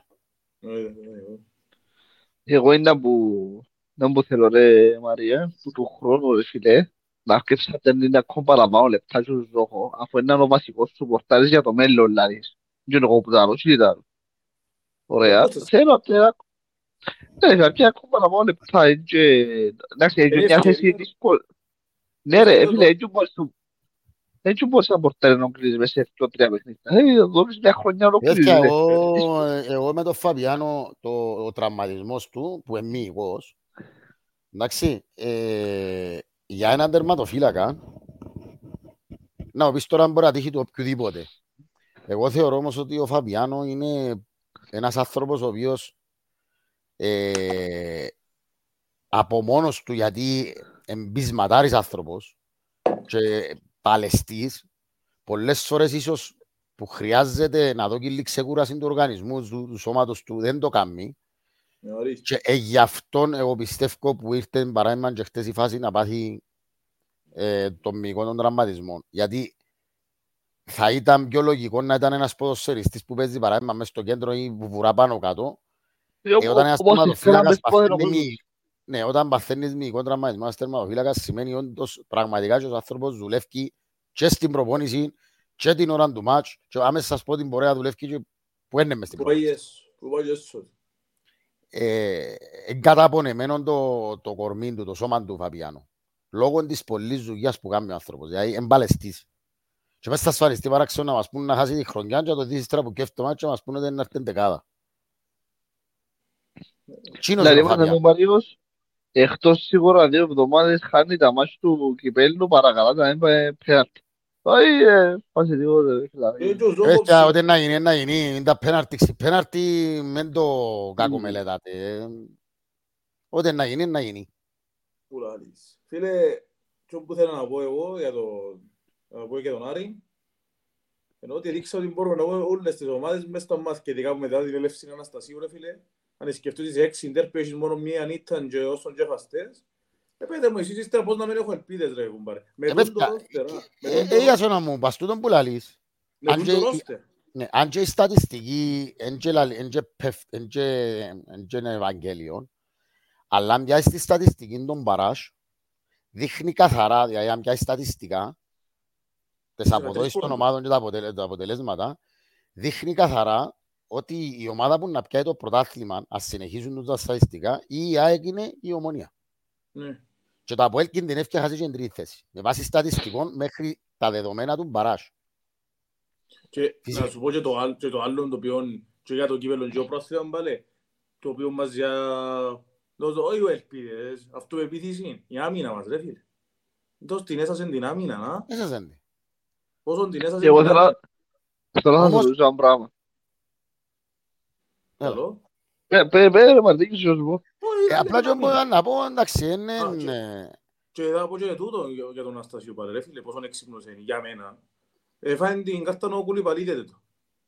Speaker 1: εγώ είναι που θέλω ρε Μαρία, που του χρόνου ρε φίλε, να αρκέψει να παίρνει ακόμα παραπάνω λεπτά και του ζώχο, αφού είναι ο βασικός σου πορτάρις για το μέλλον, δηλαδή. Δεν είναι εγώ που τα άλλο, τι ήταν. Ωραία. Θέλω απλά, ναι, κάποια ακόμα παραπάνω λεπτά, εντάξει, είναι μια θέση δύσκολη. Ναι ρε, φίλε, έτσι μπορείς να πορτάρεις να κλείσεις μέσα σε 2-3 παιχνίδια. Δώσεις μια χρονιά ολόκληρη,
Speaker 2: Έφτια,
Speaker 1: ρε.
Speaker 2: εγώ με τον Φαβιάνο, ο τραυματισμός του, που είναι μυϊκός, εντάξει, για έναν τερματοφύλακα, να πεις τώρα μπορεί να τύχει του οποιοδήποτε. Εγώ θεωρώ όμως ότι ο Φαβιάνο είναι ένας άνθρωπος ο οποίος από μόνος του, γιατί εμπισματάρης άνθρωπος και παλαιστής, πολλές φορές ίσως που χρειάζεται να δω λίγη ξεκούραση του οργανισμού, του σώματος του, δεν το κάνει. Και γι' αυτόν εγώ πιστεύω που ήρθε παράδειγμα και χτες η φάση να πάθει τον μυϊκό των τραυματισμών. Γιατί θα ήταν πιο λογικό να ήταν ένας ποδοσφαιριστής που παίζει παράδειγμα μέσα στο κέντρο ή που βουρά πάνω κάτω. Όταν ένας τερματοφύλακας παθαίνει, ναι, όταν παθαίνεις μυϊκό τραυματισμό, ένας τερματοφύλακας σημαίνει όντως πραγματικά και ο άνθρωπος δουλεύει και στην προπόνηση και την ώρα του μάτς και άμεσα σας πω την πορεία δουλεύει και που είναι μες στην προπόνηση. Εγκαταπονεμένο το κορμί του, το σώμα του Φαπιάνο. Λόγω της πολλής δουλειάς που κάνει ο άνθρωπος. Δηλαδή εμπαλαιστής. Και μέσα στα ασφαλιστή παράξεω να μας πούν να χάσει τη χρονιά και να το δεις τώρα που κέφτει το μάτσο να μας πούν ότι είναι αρκετή δεκάδα.
Speaker 1: Δηλαδή μας ο Μαρίος εκτός σίγουρα 2 εβδομάδες χάνει τα μάτια του κυπέλλου παρακαλά να μην πάει πέναρτη. Όχι, πάση τίποτε.
Speaker 2: Ό,τι να γίνει, να γίνει. Είναι τα πέναρτη. Πέναρτη μεν το κακό μελετάτε. Ό,τι να γίνει, να γίνει.
Speaker 3: Φίλε, τι που θέλω να πω εγώ για τον Άρη, ενώ ότι δείξα ότι μπορούμε να πούμε όλες τις ομάδες μέσα στο μάθημα και ειδικά που μετά τη Λεύσης Αναστασίου, ρε φίλε, αν σκεφτούν τις 6 ίντερ που έχεις μόνο μία ήταν και όσον και φαστές, πέτε μου εσείς ύστερα πώς να μην έχω ελπίδες ρε κουμπάρε. Με τον το ρόστερ.
Speaker 2: Έγιασο να μου πας τούτον που λαλείς.
Speaker 3: Με τον το ρόστερ.
Speaker 2: Αν και η στατιστική εν και Ευαγγέλιο, αλλά αν πιάσεις τη στατιστική των Παράσ, δείχνει καθαρά, δηλαδή αν πιάσεις στατιστικά, τις αποδόσεις των ομάδων και τα αποτελέσματα, δείχνει καθαρά ότι η ομάδα που να πιάει το πρωτάθλημα, ας συνεχίσουν τα στατιστικά, ή η ΑΕΚ είναι η Ομονία.
Speaker 3: Ναι.
Speaker 2: Και το ΑΠΟΕΛ κινδυνεύει και χάσει την τρίτη θέση. Με βάση στατιστικών μέχρι τα δεδομένα του Μπαράς.
Speaker 3: Και να σου πω και το άλλο το οποίο και για το κύπελλο και ο πρόσθετο πάλι, το οποίο μας για... Όχι ο ελπίδες, αυτοεπίθεση, η άμυνα μας ρε φίλε. Τόσο την έσασαν την άμυνα, να.
Speaker 2: Έσασαν.
Speaker 3: Πόσο την έσασαν
Speaker 1: την άμυνα. Θέλω να σου ρωτήσω ένα πράγμα.
Speaker 3: Καλό.
Speaker 1: Πέρα Μαρτίκη σου πω.
Speaker 2: Απλά και μπορώ να πω, εντάξει, είναι...
Speaker 3: Και θα πω και τούτο για τον Αστασίου πάλι ρε φίλε, πόσο έξυπνος είναι για μένα. Φάνε την κάρτα να κουλιπαλίδεται το.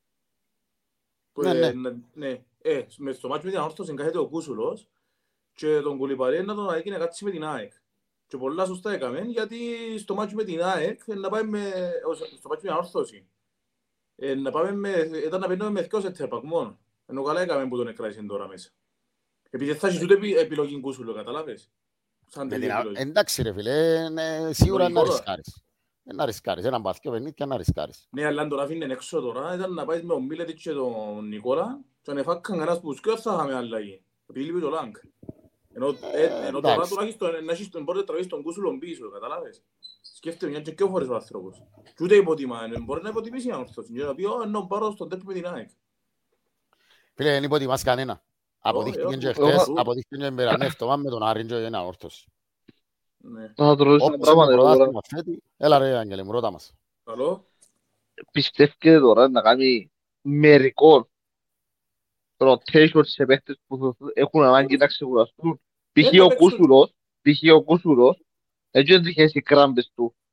Speaker 3: Ναι. Με στο μάτσο με την Ανόρθωση κάθεται ο Κούσουλος και τον Κουλιπαλί να τον έκανε κάτσει με την ΑΕΚ. Και πολλά σωστά έκαμε γιατί στο μάτσο με την ΑΕΚ να πάμε στο μάτσο με την Ανόρθωση ήταν να παίρνουμε με 2 σετέρπακ μόνο. Ενώ καλά έκαμε που τον εκράτησαν τώρα μέσα. Επειδή θα έχεις ούτε επιλογή Κούσουλο, καταλάβες.
Speaker 2: Εντάξει ρε φίλε, σίγουρα να ρισκάρεις. Να ρισκάρεις, έναν παθκιο παιχνίδι να ρισκάρεις.
Speaker 3: Ναι, αλλά αν τον αφήνουν έξω τώρα, ήταν να πάει με τον Μίλετιτς και τον Νικόλα και αν εφάκαν κανένας που σκέφτος θα είχαμε αλλαγή. Επειδή λείπει το Λάγκ. Ενώ τώρα τουλάχιστον να έχεις τον πόρτε τραβείς τον Κούσουλον πίσω, καταλάβες. Σκέφτεται μια και δύο φορές ο άνθρωπος. Και ούτε υποτιμά, μπορεί να υποτιμήσει η Ανόρθωση. Και να πει, ενώ πάρω στον τέρπι με την ΑΕΚ.
Speaker 2: Φίλε, δεν υποτιμάς κανένα. Αποδείχτηκε και χτες, αποδείχτηκε και μερανεύτωμα με τον Άρη και την Ανόρθωση.
Speaker 1: Θα το ρωτήσω ένα πράγμα τώρα.
Speaker 2: Έλα ρε Άγγελε μου, ρώτα μας.
Speaker 3: Καλό.
Speaker 1: Πιστεύετε τώρα να κάνει μερικό rotation σε παίχτες που έχουν ανάγκη να ξεκουραστούν. Π.χ. ο Κούσουρος, έτσι δεν τυχαίες οι κράμπες του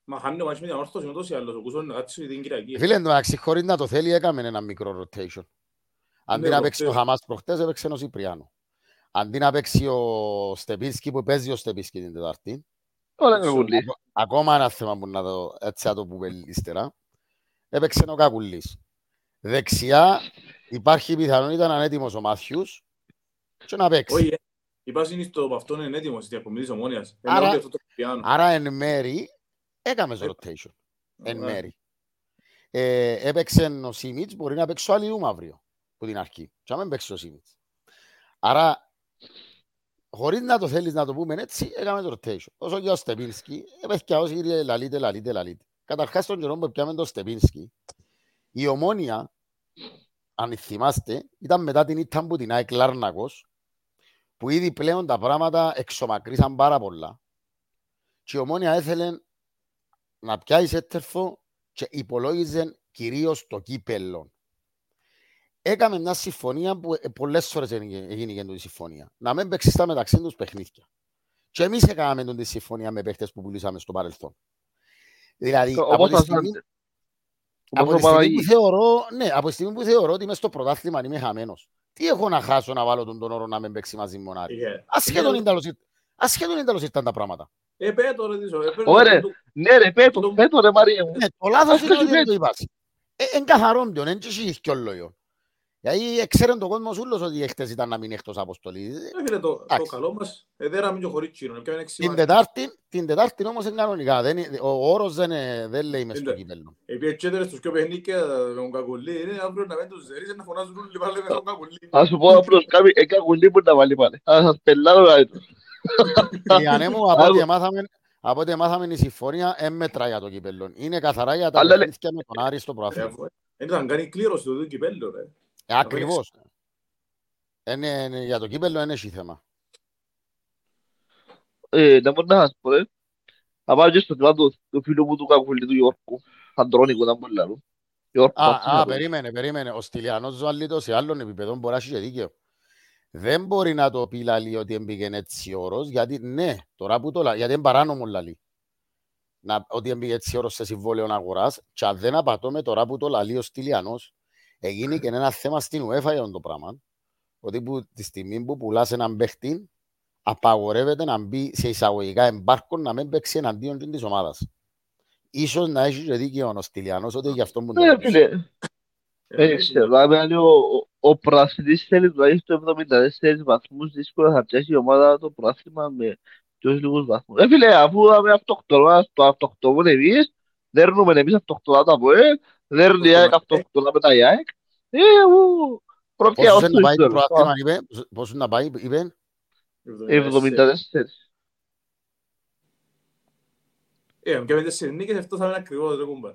Speaker 3: Μα χάνει ο μάτσο με την Ανόρθωση ούτως ή άλλως, ο Κούσος να κάτσει την Κυριακή.
Speaker 2: Φίλε, εντάξει, χωρίς να το θέλει, έκαμε ένα μικρό rotation. Αντί να παίξει ο Χαμάς προχτές, έπαιξε ο Σιπριάνο. Αντί να παίξει ο Στεπίνσκι, που παίζει ο Στεπίνσκι την Τετάρτη.
Speaker 1: Όλα Κακουλής.
Speaker 2: Ακόμα ένα θέμα που να το, έτσι να το πούμε ύστερα. Έπαιξε ο Κακουλής. Δεξιά υπάρχει η πιθανότητα να είναι έτοιμος ο Μάθιους και να παίξει.
Speaker 3: Όχι, η πάση είναι στο αυτόν είναι έτοιμος, στη διακομιδής Ομόνιας.
Speaker 2: Άρα εν μέρη έκαμε το rotation. Εν μέρη. Έπαιξε ο Σίμιτς, μπορεί να παίξει ο Αλιούμ αύριο, που την αρχή. Και να μην παίξει ο Σίμιτς. Άρα, χωρίς να το θέλεις να το πούμε έτσι, έκαμε το rotation. Όσο και ο Στεπίνσκι, έπαιχε ως κύριε λαλίτε. Καταρχάς τον καιρό που πιάμε τον Στεπίνσκι, η Ομόνια, αν θυμάστε, ήταν μετά την ήττα που την ΑΕΚ Λάρνακος, που ήδη πλέον τα πράγματα εξομακρύσαν πάρα πολλά. Και η Ομόνια έθελε να πιάει σέτερφο και υπολόγιζε κυρίως το κύπελλο. Έκαμε μια συμφωνία που πολλές φορές έγινε και η συμφωνία. Να μην παίξεις τα μεταξύ τους παιχνίδια. Και εμείς έκαναμε τη συμφωνία με παίχτες που πουλήσαμε στο παρελθόν. Δηλαδή, από τη στιγμή που θεωρώ ότι είμαι στο πρωτάθλημα είμαι χαμένος. Τι έχω να χάσω να βάλω τον όρο να μην παίξει μαζί μονάρι. Ασχέτον είναι τέλος ήρθαν τα πράγματα.
Speaker 3: Πέτω ρε τίσο.
Speaker 1: Ωραία, ναι ρε πέτω ρε Μαρία μου.
Speaker 2: Το λάθος είναι ότι δεν το είπας. Εν καθαρόν ποιον, εν και εσύ κι όλο. Γιατί ξέρουν τον κόσμο ούλος ότι χτες ήταν να μην εκτός αποστολή.
Speaker 3: Το καλό μας, δέραμε και χωρίς τσίνο.
Speaker 2: Την Τετάρτη όμως είναι κανονικά. Ο όρος δεν λέει μες στο κύπελλο.
Speaker 3: Επειδή έτσι στους πιο παιχνίκια με τον Κακουλή, είναι αύριο να μην τους ζερείς, να φωνάζουν όλοι πάλι με τον Κακουλή.
Speaker 1: Ας σου πω απλώς, Κακουλή που να βάλει πάλι. Ας σας πελάρω να έτω.
Speaker 2: Από ό,τι μάθαμε η συμφωνία έμμετρα για το κύπελλο. Είναι καθαρά για τα παιχνίδια με τον Άρη στο πρωτάθλημα.
Speaker 3: Δεν ήταν κάνει κλήρωση του κυπέλλου ρε.
Speaker 2: Ακριβώς. Για το κύπελλο δεν έχει θέμα.
Speaker 1: Να μπορεί να σας πω, να πάω και στο θέμα του φίλου μου του Κακουλή του Γιώργου, Αντρώνικου, να μπορεί να λέω.
Speaker 2: Περίμενε. Ο Στυλιανός Ζωαλίτος σε άλλων επίπεδων μπορεί να έχει και δίκαιο. Δεν μπορεί να το πει λαλί ότι έμπηγε έτσι όρος, γιατί ναι, τώρα που το λέει, γιατί είναι παράνομο λαλί. Ότι έμπηγε έτσι όρος σε συμβόλαιο αγοράς, και αν δεν απατώμε τώρα που το λαλί ο Στυλιανός, έγινε και ένα θέμα στην UEFA για το πράγμα, ότι τη στιγμή που πουλάς έναν παίχτη, απαγορεύεται να μπει σε εισαγωγικά εμπάρκο να μην παίξει εναντίον της ομάδας. Ίσως να έχει και δίκαιο ο Στυλιανός, ότι γι' αυτό που το
Speaker 1: λέει. Ξέρω, ο Πράσινης θέλει τουλάχιστον 74 βαθμούς, δύσκολα θα πιάσει η ομάδα το πράσιμα με πιο λίγους βαθμούς. Φίλε, αφού με αυτοκτονούν εμείς, δέρνουμε εμείς αυτοκτονά τα ΠΟΕ, δέρνει η ΑΕΚ αυτοκτονά με τα ΑΕΚ.
Speaker 2: Πόσους να πάει το πράσιμα, είπε, πόσους να πάει, είπε.
Speaker 1: 74.
Speaker 3: Και με τις νίκες αυτό θα είναι ακριβώς το κούμπα.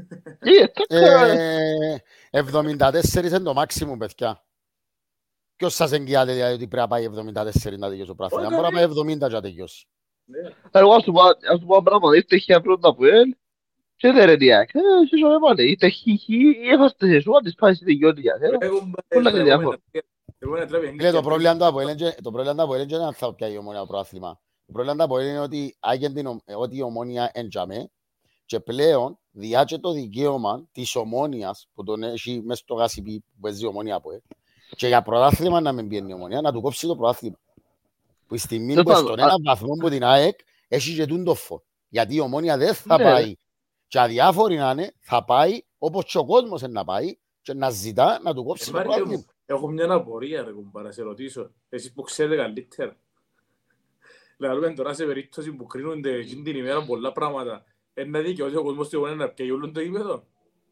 Speaker 2: 74 είναι το maximum, παιδιά. Ποιος σας εγγυάται δηλαδή ότι πρέπει να πάει 74 να τελειώσει ο πράθυνα. Αν μπορεί να πάει 70 και να τελειώσει.
Speaker 1: Εγώ ας του πω πράγμα, είτε είχε πρώτα από ελ και δεν ρεντιάκ. Σε ζωή πάλι, είτε χιχι, έχαστε σε σου, αν τις πάει στη δικαιότητα. Πολλά και διάφορα.
Speaker 2: Το πρόβλημα του Αποέλ είναι να θα πιάει η Ομόνια προάθλημα. Το πρόβλημα του Αποέλ είναι ότι η Ομόνια έντιαμε και πλέον διάτσε το δικαίωμα της Ομόνιας που τον έχει μέσα στο γάσιπι που παίζει η Ομόνια Αποέλ και για πρωτάθλημα να μην πιένει η Ομόνια, να του κόψει το πρωτάθλημα. Που στη στιγμή που στον ένα βαθμό που την ΑΕΚ έχει και τον τόφο. Γιατί η Ομόνια δεν θα πάει και αδιάφοροι να είναι, θα πάει όπως και ο κόσμος να πάει και να ζητά να του κόψει το πρωτάθλημα.
Speaker 3: Έχω μια απορία ρε κουμπά να σε ρωτήσω, εσείς που ξέρετε καλύτερα. Λαλούμε τώρα σε περίπτωση που κρίνονται την ημέρα πολλά πράγματα. Είναι δικαιώσει ο κόσμος του να πιέει όλον το γήπεδο.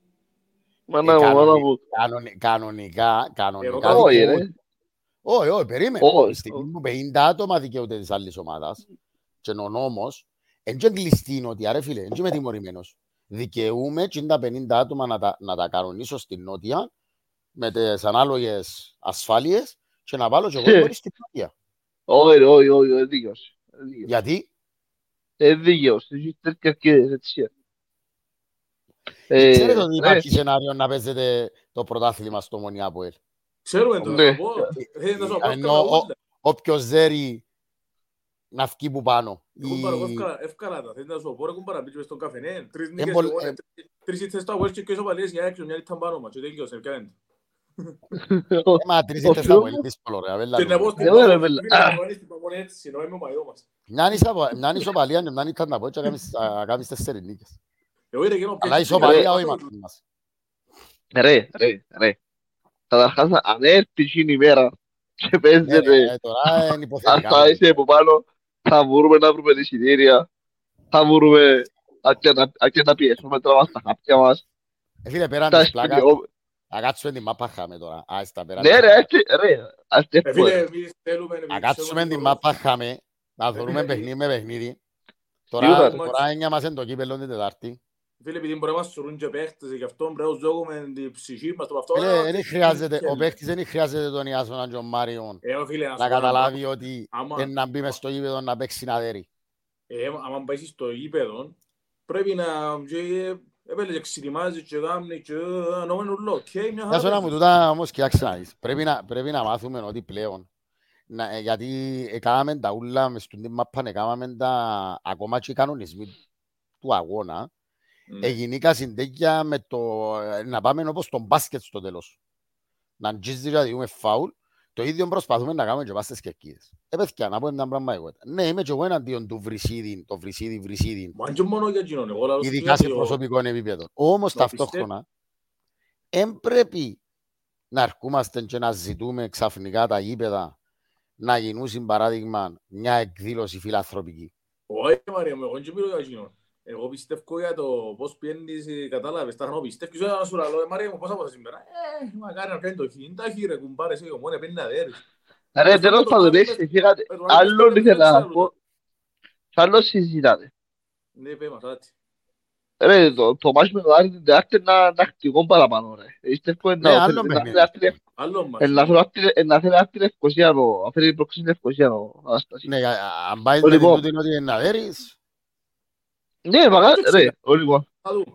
Speaker 2: Κανονικά. Όχι, περίμενε. Στη στιγμή που 50 άτομα δικαιούνται της άλλης ομάδας και ο νόμος, εν και κλειστεί ότι άρε φίλε, εν και είμαι τιμωρημένος. Δικαιούμαι και τα 50 άτομα να τα κανονίσω στην νότια με τις ανάλογες ασφάλειες και να βάλω και εγώ χωρίς στην νότια.
Speaker 1: Όχι, δίκαιος.
Speaker 2: Γιατί?
Speaker 1: Δίκαιος, έτσι.
Speaker 2: Ξέρετε ότι υπάρχει σενάριο να παίζετε το πρωτάθλημα στο Ομονία Αποέλ.
Speaker 3: Ξέρουμε το να πω.
Speaker 2: Όποιος ζέρει να βγει που πάνω.
Speaker 3: Εύκολα τα, θέλει να σου πω, έχουν παραπείς μες στον καφενέ, 3 νίκες
Speaker 2: Εμπολ-
Speaker 3: και 3 ήττες στα Welsh και ισοπαλίες για έξω, μια ήταν πάνω μας και τέλειωσε, πιάνε.
Speaker 2: Μα τρεις ήττες θα πω, είναι δύσκολο ρε.
Speaker 3: Και να πω στην
Speaker 1: Δεν ωραία,
Speaker 3: Παπο,
Speaker 1: βέλα.
Speaker 3: φίλε, να βάλεις την Παπο έτσι, να είμαι ο μαϊό μας.
Speaker 2: Μια ισοπαλία και μια ήταν να πω και να κάνεις 4 νίκες.
Speaker 3: Εγώ είδα και ένα
Speaker 2: Αλλά η
Speaker 3: πιέτσι,
Speaker 2: ισοπαλία όχι μας.
Speaker 1: Ρε. Καταρχάς, αν έρθει εκείνη η μέρα και παίζεται,
Speaker 2: Τώρα είναι υποθετικά.
Speaker 1: ας είσαι από πάνω, θα μπορούμε να βρούμε εισιτήρια, θα μπορούμε και να πιέσουμε τώρα μας τα χάπια μας.
Speaker 2: Φίλε, πέραν
Speaker 1: Τα
Speaker 2: της πλάκας,
Speaker 1: σπιτιό-
Speaker 2: να κάτσουμε την μάπα χάμε τώρα. Άστα πέραν.
Speaker 1: Ναι ρε, ας
Speaker 3: Φίλε,
Speaker 1: τεύχουμε.
Speaker 3: εμείς θέλουμε...
Speaker 2: Να κάτσουμε την μάπα χάμε, να δωρούμε παιχνίδι με παιχνίδι.
Speaker 1: Ιούτα,
Speaker 2: Τώρα
Speaker 1: ρε.
Speaker 2: έννοια μας είναι το κύπελλο την Τετάρτη.
Speaker 3: Φίλε, επειδή μπορεί να μας σωρούν και παίχτες, γι' αυτό πρέπει να ζώγουμε την ψυχή μας.
Speaker 2: Φίλε, ο παίχτης δεν χρειάζεται τον Ιάσονα και τον Μάριον
Speaker 3: Φίλε,
Speaker 2: να καταλάβει ότι
Speaker 3: άμα
Speaker 2: είναι να μπει μες στο γήπεδο να παίξει να δέρει.
Speaker 3: άμα πάει στο γήπεδο, πρέπει να έπαιρνε και ξετοιμάζει και κάνει και νόμεν ουλό.
Speaker 2: Ιάσονα μου τούτα όμως κοιτάξτε να δεις. Πρέπει να μάθουμε ότι πλέον γιατί έκαναμε τα ούλα μες στην μάπα, έκαναμε τα ακόμα και οι κανονισμοί του αγώνα. Εγινήκα συντέκεια με το να πάμε όπως τον μπάσκετ στο τέλος. Να αγγίζει και διούμε φάουλ. Το ίδιο προσπαθούμε να κάνουμε και πας στις κερκίδες. Παιδιά, να πω ένα πράγμα εγώ. Ναι, είμαι και εγώ εναντίον του Βρυσίδιν, το Βρυσίδιν.
Speaker 3: Μα και μόνο για εκείνον, εγώ λαλώ
Speaker 2: Ειδικά σε προσωπικό επίπεδο. Όμως ταυτόχρονα, δεν πρέπει να αρκούμαστε και να ζητούμε ξαφνικά τα γήπεδα να γίνουν παράδειγμα μια εκδήλωση φιλανθρωπική.
Speaker 3: Όχι, Μαρία μου, εγώ δεν μιλώ για εκείνον. Εγώ πιστεύω για το πώς πιένεις, κατάλαβες, τα χρόνο πιστεύεις να σου λαλώ, Μαρία μου, πώς θα πω σήμερα. Μακάρι να κάνει το χι, τα χι ρε κουμπάρες, εγώ μόνο πέντε να δέρεις.
Speaker 1: Ρε, τέλος πάντων, φύγατε. Άλλον ήθελα να πω, άλλο συζητάτε.
Speaker 3: Ναι, πέ μας, άτσι.
Speaker 1: Ρε, το μάτς με το Άρη την Τετάρτη να χτυγώ παραπάνω, ρε. Πιστεύω
Speaker 2: Ναι, άλλο παιχνίδι.
Speaker 3: Άλλο μας.
Speaker 1: να θέλει αυτή την Ευκοσία, αυτή την προξή την Ευκοσία, Ανάσταση.
Speaker 2: Ναι, αν πάει με την τούτη είναι ότι είναι να δέρεις.
Speaker 1: Ναι, ρε, λοιπόν.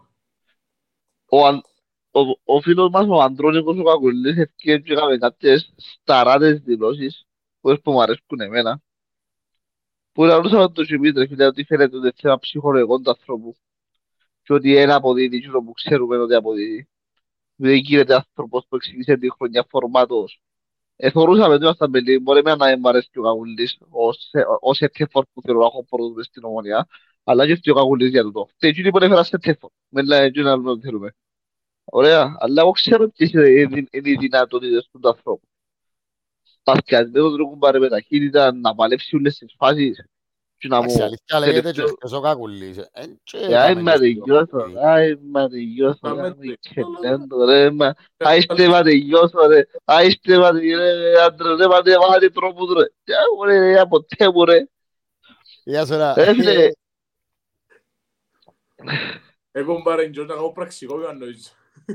Speaker 1: Ο φίλος μας, ο Αντρώνικος ο Κακουλής, ευκαιρία και έκαμε κάποιες σταράτες δηλώσεις που μου αρέσκουν εμένα. Που λαλούσαμε το Σιμίτρε, φίλε, ότι φαίνεται ότι είναι θέμα ψυχολογικών του ανθρώπου. Και ότι ένα αποδίδει και που ξέρουμε ότι αποδίδει. Δεν γίνεται άνθρωπος που εξηγήσε τη χρονιά φορμάτος. Εθωρούσαμε ότι ήμασταν παιδί, μπορεί να μ' αρέσει και ο Κακουλής ως ετέφορ που θέλω να έχω πρώτο μες στην Ομονία. Αλλά και ο Κακουλής για τούτο. Και εκείνοι που έφερα σε ετέφορ. Με λέει εκείνοι να το θέλουμε. Ωραία, αλλά εγώ ξέρω ποιες είναι οι δυνατότητες του ανθρώπου. Παθιασμένο τρόπο πάρε με ταχύτητα, να παλέψει όλες τις φάσεις και να μου...
Speaker 2: Αλήθεια λέγεται και αυτός ο Κακουλής.
Speaker 1: Άι μαριγιώσω, άιστε μαριγιώσω ρε, άιστε μαριγιώσω ρε, μάτε τρόπους ρε. Τι άγω ρε, ποτέ μου ρε.
Speaker 2: Γεια σου ρε.
Speaker 3: Εγώ πάρε και όταν έχω πραξικό αν νοήσω.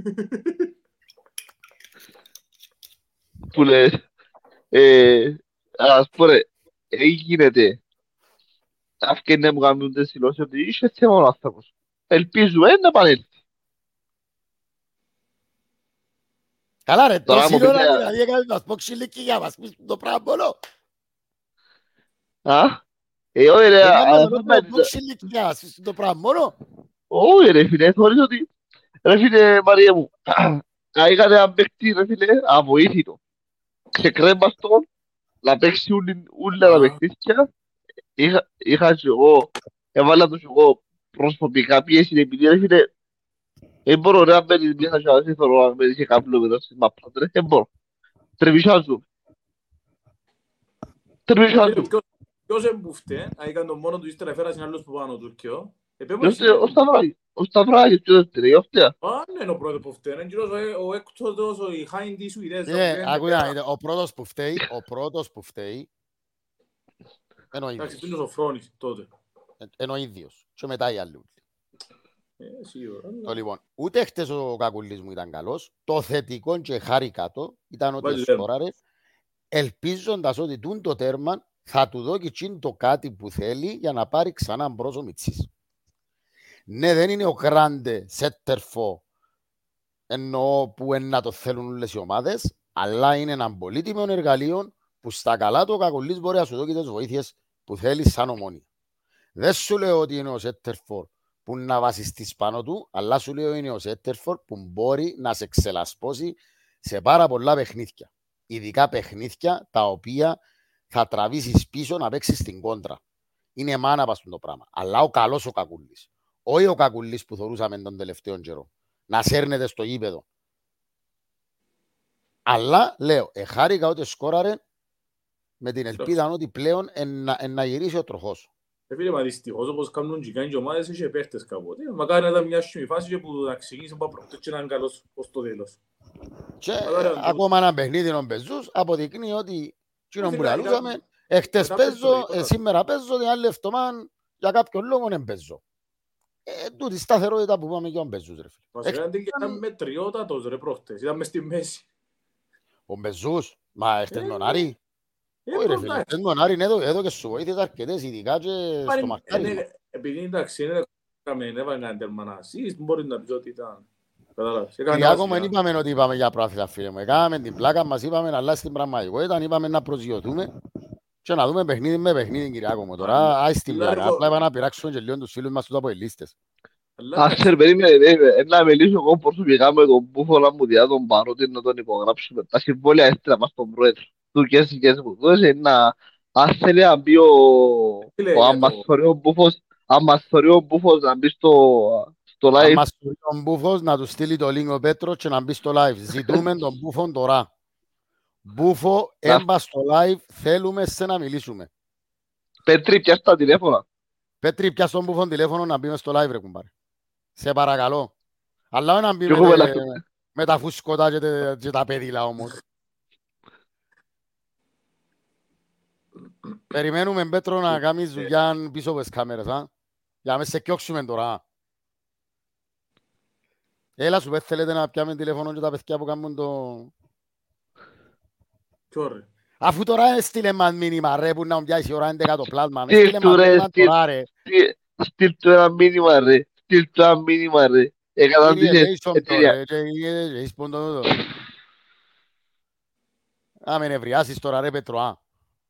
Speaker 1: Που λες, ας πω ρε, γίνεται. Αυτή να μου κάνουν τις δηλώσεις ότι είσαι θέμα ο άνθρωπος. Ελπίζουμε να επανέλθει.
Speaker 2: Καλά ρε,
Speaker 1: Τώρα
Speaker 2: τόση
Speaker 1: μου
Speaker 2: ώρα
Speaker 1: πείτε-
Speaker 2: δηλαδή έκαμε να πω ξυλίκι για μας πεις το πράγμα μόνο.
Speaker 1: Α, όχι ρε,
Speaker 2: Έκαμε να πω ξυλίκι για μας πεις το πράγμα μόνο.
Speaker 1: όχι ρε φίλε, θεωρείς ότι, ρε φίλε Μαρία μου, είχατε έναν παίκτη ρε φίλε, αβοήθητο. Ξεκρέμας τον, να παίξει ούλα τα παιχνίδια, είχα και εγώ, έβαλα τους εγώ προσωπικά πίεση, επειδή ρε φίλε, δεν μπορώ ρε, αν μπαίνεις μέσα και αν θέλω να μπαίνεις και κάποιο μετά στις μαπάς, ρε, δεν μπορώ. Τρεβισάζω.
Speaker 3: Ποιος εμπούφτε, αν έκανε τον μόνο του ύστερα έφερας άλλος που πάνω του και
Speaker 1: Ο Σταυράκης, ποιος έφτιαξε, γιοφτέα.
Speaker 3: ναι, είναι ο πρώτος που φταίει, είναι ο έκτοτος, ο Χάιν της Σουηδές.
Speaker 2: Ακούγα, ο πρώτος που φταίει είναι ο
Speaker 3: Εντάξει,
Speaker 2: ίδιος.
Speaker 3: είναι ο Φρόνης τότε.
Speaker 2: Είναι ο ίδιος. Και μετά οι άλλοι.
Speaker 3: Σίγουρα.
Speaker 2: Το λοιπόν, ούτε χτες ο Κακουλής μου ήταν καλός. Το θετικό και χάρηκα το ήταν ότι
Speaker 3: Βάλει
Speaker 2: σκόραρε, ελπίζοντας ότι το τέρμα θα του δώσει τσιν το κάτι που θέλει για να πάρει ξανά μπρος ο Μιτσής. Ναι, δεν είναι ο grande σέτερφο εννοώ που να το θέλουν όλες οι ομάδες, αλλά είναι ένα πολύτιμο εργαλείο που στα καλά του ο Κακουλής μπορεί να σου δώσει τις βοήθειες που θέλεις σαν Ομόνια. Δεν σου λέω ότι είναι ο Σέτερφορ που να βασιστείς πάνω του, αλλά σου λέω είναι ο Σέτερφορ που μπορεί να σε ξελασπώσει σε πάρα πολλά παιχνίδια. Ειδικά παιχνίδια τα οποία θα τραβήσεις πίσω να παίξεις στην κόντρα. Είναι μάνα πας το πράγμα. Αλλά ο καλός ο Κακούλης. Όχι ο Κακούλης που θεωρούσαμε τον τελευταίο καιρό. Να σέρνεται στο γήπεδο. Αλλά λέω, χάρηκα ότι σκόραρε με την ελπίδα ότι πλέον να γυρίσει ο τροχός.
Speaker 3: Φίλε, μα δυστυχώς όπως κάνουν και κάνουν και ομάδες είχε παίχτες κάποτε. Μακάρι να ήταν μια σχημή φάση και που να ξεκίνησε από πρώτο και να είναι καλός ως το τέλος.
Speaker 2: Και ακόμα ένα παιχνίδι ο Μπεζούς αποδεικνύει ότι εκείνον που λαλούσαμε, εχτες παίζω, σήμερα παίζω, την άλλη εβδομάδα για κάποιον λόγο δεν παίζω. Τούτη σταθερότητα που πάμε για τον Μπεζούς, ρε φίλε.
Speaker 3: Μας ήταν μετριότατος ρε προχτές, ήταν μες στη μέση.
Speaker 2: Ο Μπεζούς, μα εχτες νονάρι. Όχι ρε φίλε, εχτες νονάρι εδώ και σου βοήθησε αρκετές, ειδικά και στο μαρκάρισμα.
Speaker 3: Επειδή εντάξει, δεν έβαλε έναν τερμανασίς, μπορεί να πει ότι ήταν.
Speaker 2: Κυριακό δεν είπαμε ότι είπαμε για πρόθυρα, φίλε μου. Έκαναμε την πλάκα μας, είπαμε να αλλάξει την πραγματικότητα, είπαμε να προσγειωθούμε και να δούμε παιχνίδι με παιχνίδι, Κυριακό μου. Τώρα άι στην πλάκα, απλά είπα να πειράξουμε και λίγο τους φίλους μας τους από οι λίστες.
Speaker 1: Άστερ, περίμενε, να μιλήσω εγώ προσωπικά με τον Μπούφο να μου διά τον Παρότη να τον υπογράψουμε. Τα συμβόλαια έστειλα μας τον πρόεδρο. Του και στις μου δώσε να... Αν θέλει να μπει αν μας θωρεί ο Μπούφος να μπει στο live.
Speaker 2: Αν μας θωρεί ο Μπούφος να του στείλει το link ο Πέτρος και να μπει στο live. Ζητούμε τον Μπούφον τώρα. Μπούφο, έμπα στο live, θέλουμε σε να μιλήσουμε.
Speaker 1: Πέτρη, πιάσ' τα τηλέφωνα.
Speaker 2: Πέτρη, πιάσ' τον Μπούφον τηλέφωνο να μπει μες στο live, ρε κουμπάρε. Σε παρακαλώ. Αλλά να μπει με τα φουσκωτά και τα πέδιλα όμως. Περιμένουμε, Πέτρο, να κάνεις δουλειά πίσω από τις κάμερες, για να με σε κιόξουμε τώρα. Έλα σου, θέλετε να πιάμε τηλέφωνο και τα παιδιά που κάνουν το... Αφού τώρα έστειλε μας μήνυμα, ρε, που να πιάσει η ώρα 11 το πλάσμα.
Speaker 1: Στείλ του ένα μήνυμα, ρε. Στείλ του ένα μήνυμα, ρε.
Speaker 2: Να με νευριάσεις τώρα, ρε, Πέτρο,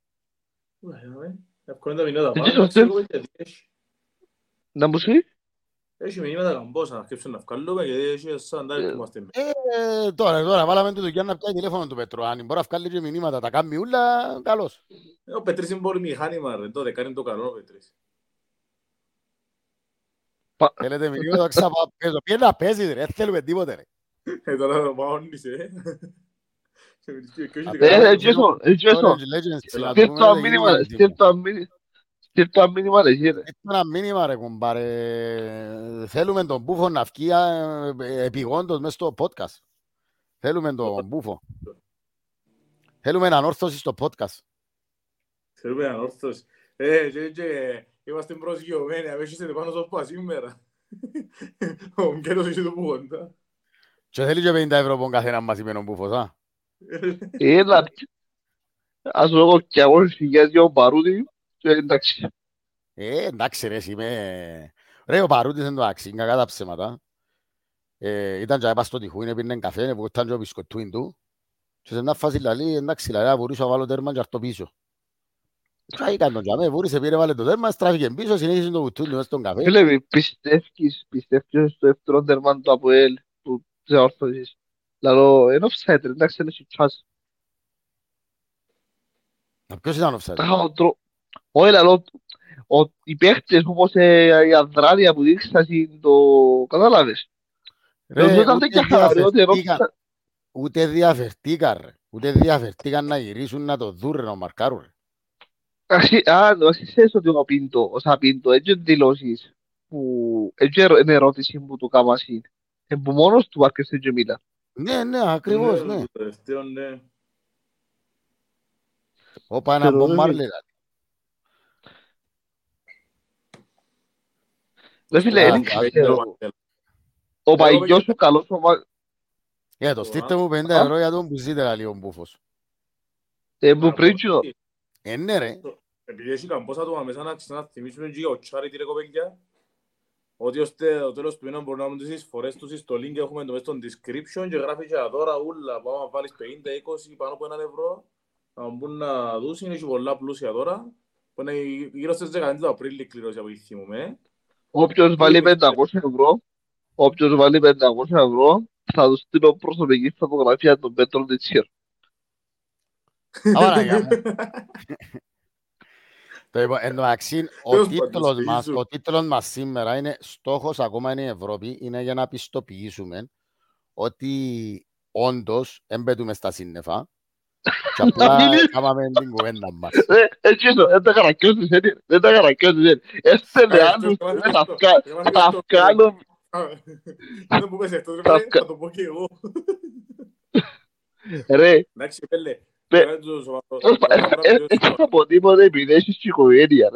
Speaker 1: να μου πει.
Speaker 3: Έχει μηνύματα καμπόσα να σκέψουν να βγάλουμε και έχει σαν τάδε που είμαστε μέσα.
Speaker 2: Τώρα βάλαμε τη δουλειά να πιάει τηλέφωνο του Πέτρου. Αν μπορεί να βγάλει και μηνύματα, τα κάνει ούλα, καλώς.
Speaker 3: Ο Πέτρης είναι πολύ μηχάνημα ρε, τότε κάνει το καλό ο Πέτρης.
Speaker 2: Θέλετε μηνύματα ξαπαπέζω. Πιένε να παίζεις ρε, θέλουμε τίποτε ρε.
Speaker 3: Τώρα το παόνισε.
Speaker 1: Στείλ το μήνυμα ρε κύριε.
Speaker 2: Ένα μήνυμα ρε κουμπάρε. Θέλουμε τον Μπούφο να βγει επιγόντως μέσα στο podcast. Θέλουμε τον Μπούφο. Θέλουμε ανόρθωση στο podcast.
Speaker 3: Θέλουμε ανόρθωση. Είμαστε προσγειωμένοι. Απέχεστε πάνω στο σπα σήμερα. Ο Μγκέλος έχει το Μπούφοντα.
Speaker 2: Και θέλει και 50 ευρώ από καθένα μας είπε ο Μπούφος, α.
Speaker 1: Ας λόγω και αγώνες φυγιάς για ο Παρούτη. Εντάξει.
Speaker 2: Εντάξει ρε, εσύ είμαι... Ρε, ο Παρούτης είναι το αξί, κακά τα ψέματα. Ήταν και στο τυχούιν, έπαιρνε καφέ, που ήταν και ο πισκοτούιν του. Και σε μια φάση λαλεί, εντάξει, λαλεί, μπορούσα να βάλω τέρμα και αρθώ πίσω. Και έκανε τον τζαμέ, μπορούσε, πήρε, βάλε το τέρμα, στράφηκε πίσω, συνέχισε το κουτούν του μέσα στον καφέ.
Speaker 1: Φίλε, πιστεύεις στο δεύτερο τέρμα του ΑΠΟΕΛ, που σε όρθωσες. Λαλό, είναι offside, εντάξει, είναι σιτσάς.
Speaker 2: Ποιος ήταν offside?
Speaker 1: Όχι, λαλό, οι παίχτες όπως η αδράδια που δείξασαν το κατάλαβες.
Speaker 2: Ούτε διαφερθήκαν ρε. Ούτε διαφερθήκαν να γυρίσουν να το δουν ρε, να μαρκάρουν ρε.
Speaker 1: Όχι ξέρεις ότι ο Σαπίντο έτσι δηλώσεις που έτσι είναι ερώτηση που του κάμασαι. Που μόνος του άρκεσε και μίλα.
Speaker 2: Ναι, ακριβώς, ναι. Όπα ένα μπομπάρ λέει.
Speaker 1: Ρε φίλε, ο παγιός σου καλός
Speaker 2: το στείλτε μου 50 ευρώ για τον που ζείτε λίγο Μπούφος.
Speaker 1: Που πρίτσιο.
Speaker 2: Ναι ρε.
Speaker 3: Επειδή έχει καμπόσα του αμέσως να ξαναθυμίσουμε και ο Τσάρι τι ρε κοπέγγια. Ότι ως το τέλος του μήνα μπορούμε να κάνουμε τις φορές τους στο link έχουμε το μέσα στο description και γράφει και τώρα ούλα. Πάω να βάλεις 50-20 πάνω από 1 ευρώ. Να μπουν να δούσουν, έχει πολλά πλούσια τώρα. που είναι γύρω στις 15 του Απρίλη κλήρωση από θυμούμε.
Speaker 1: Όποιος βάλει 500 ευρώ, θα του στείλω προσωπική φωτογραφία των Πέτρων Τιτσίρ.
Speaker 2: Απαναγιά μου. Εντάξει, ο τίτλος μας σήμερα είναι στόχος ακόμα είναι η Ευρώπη, είναι για να πιστοποιήσουμε ότι όντως εμπέτουμε στα σύννεφα και απλά κάναμε την κουβέντα μας.
Speaker 1: Έτσι δεν τα καρακιώσεις, έστελε άλλους, θα βγάλω.
Speaker 3: Δεν μου πες αυτό, θα το πω και εγώ.
Speaker 1: Ρε,
Speaker 3: Εντάξει, πέλε.
Speaker 1: θα πω τίποτε επειδή έχεις οικογένεια.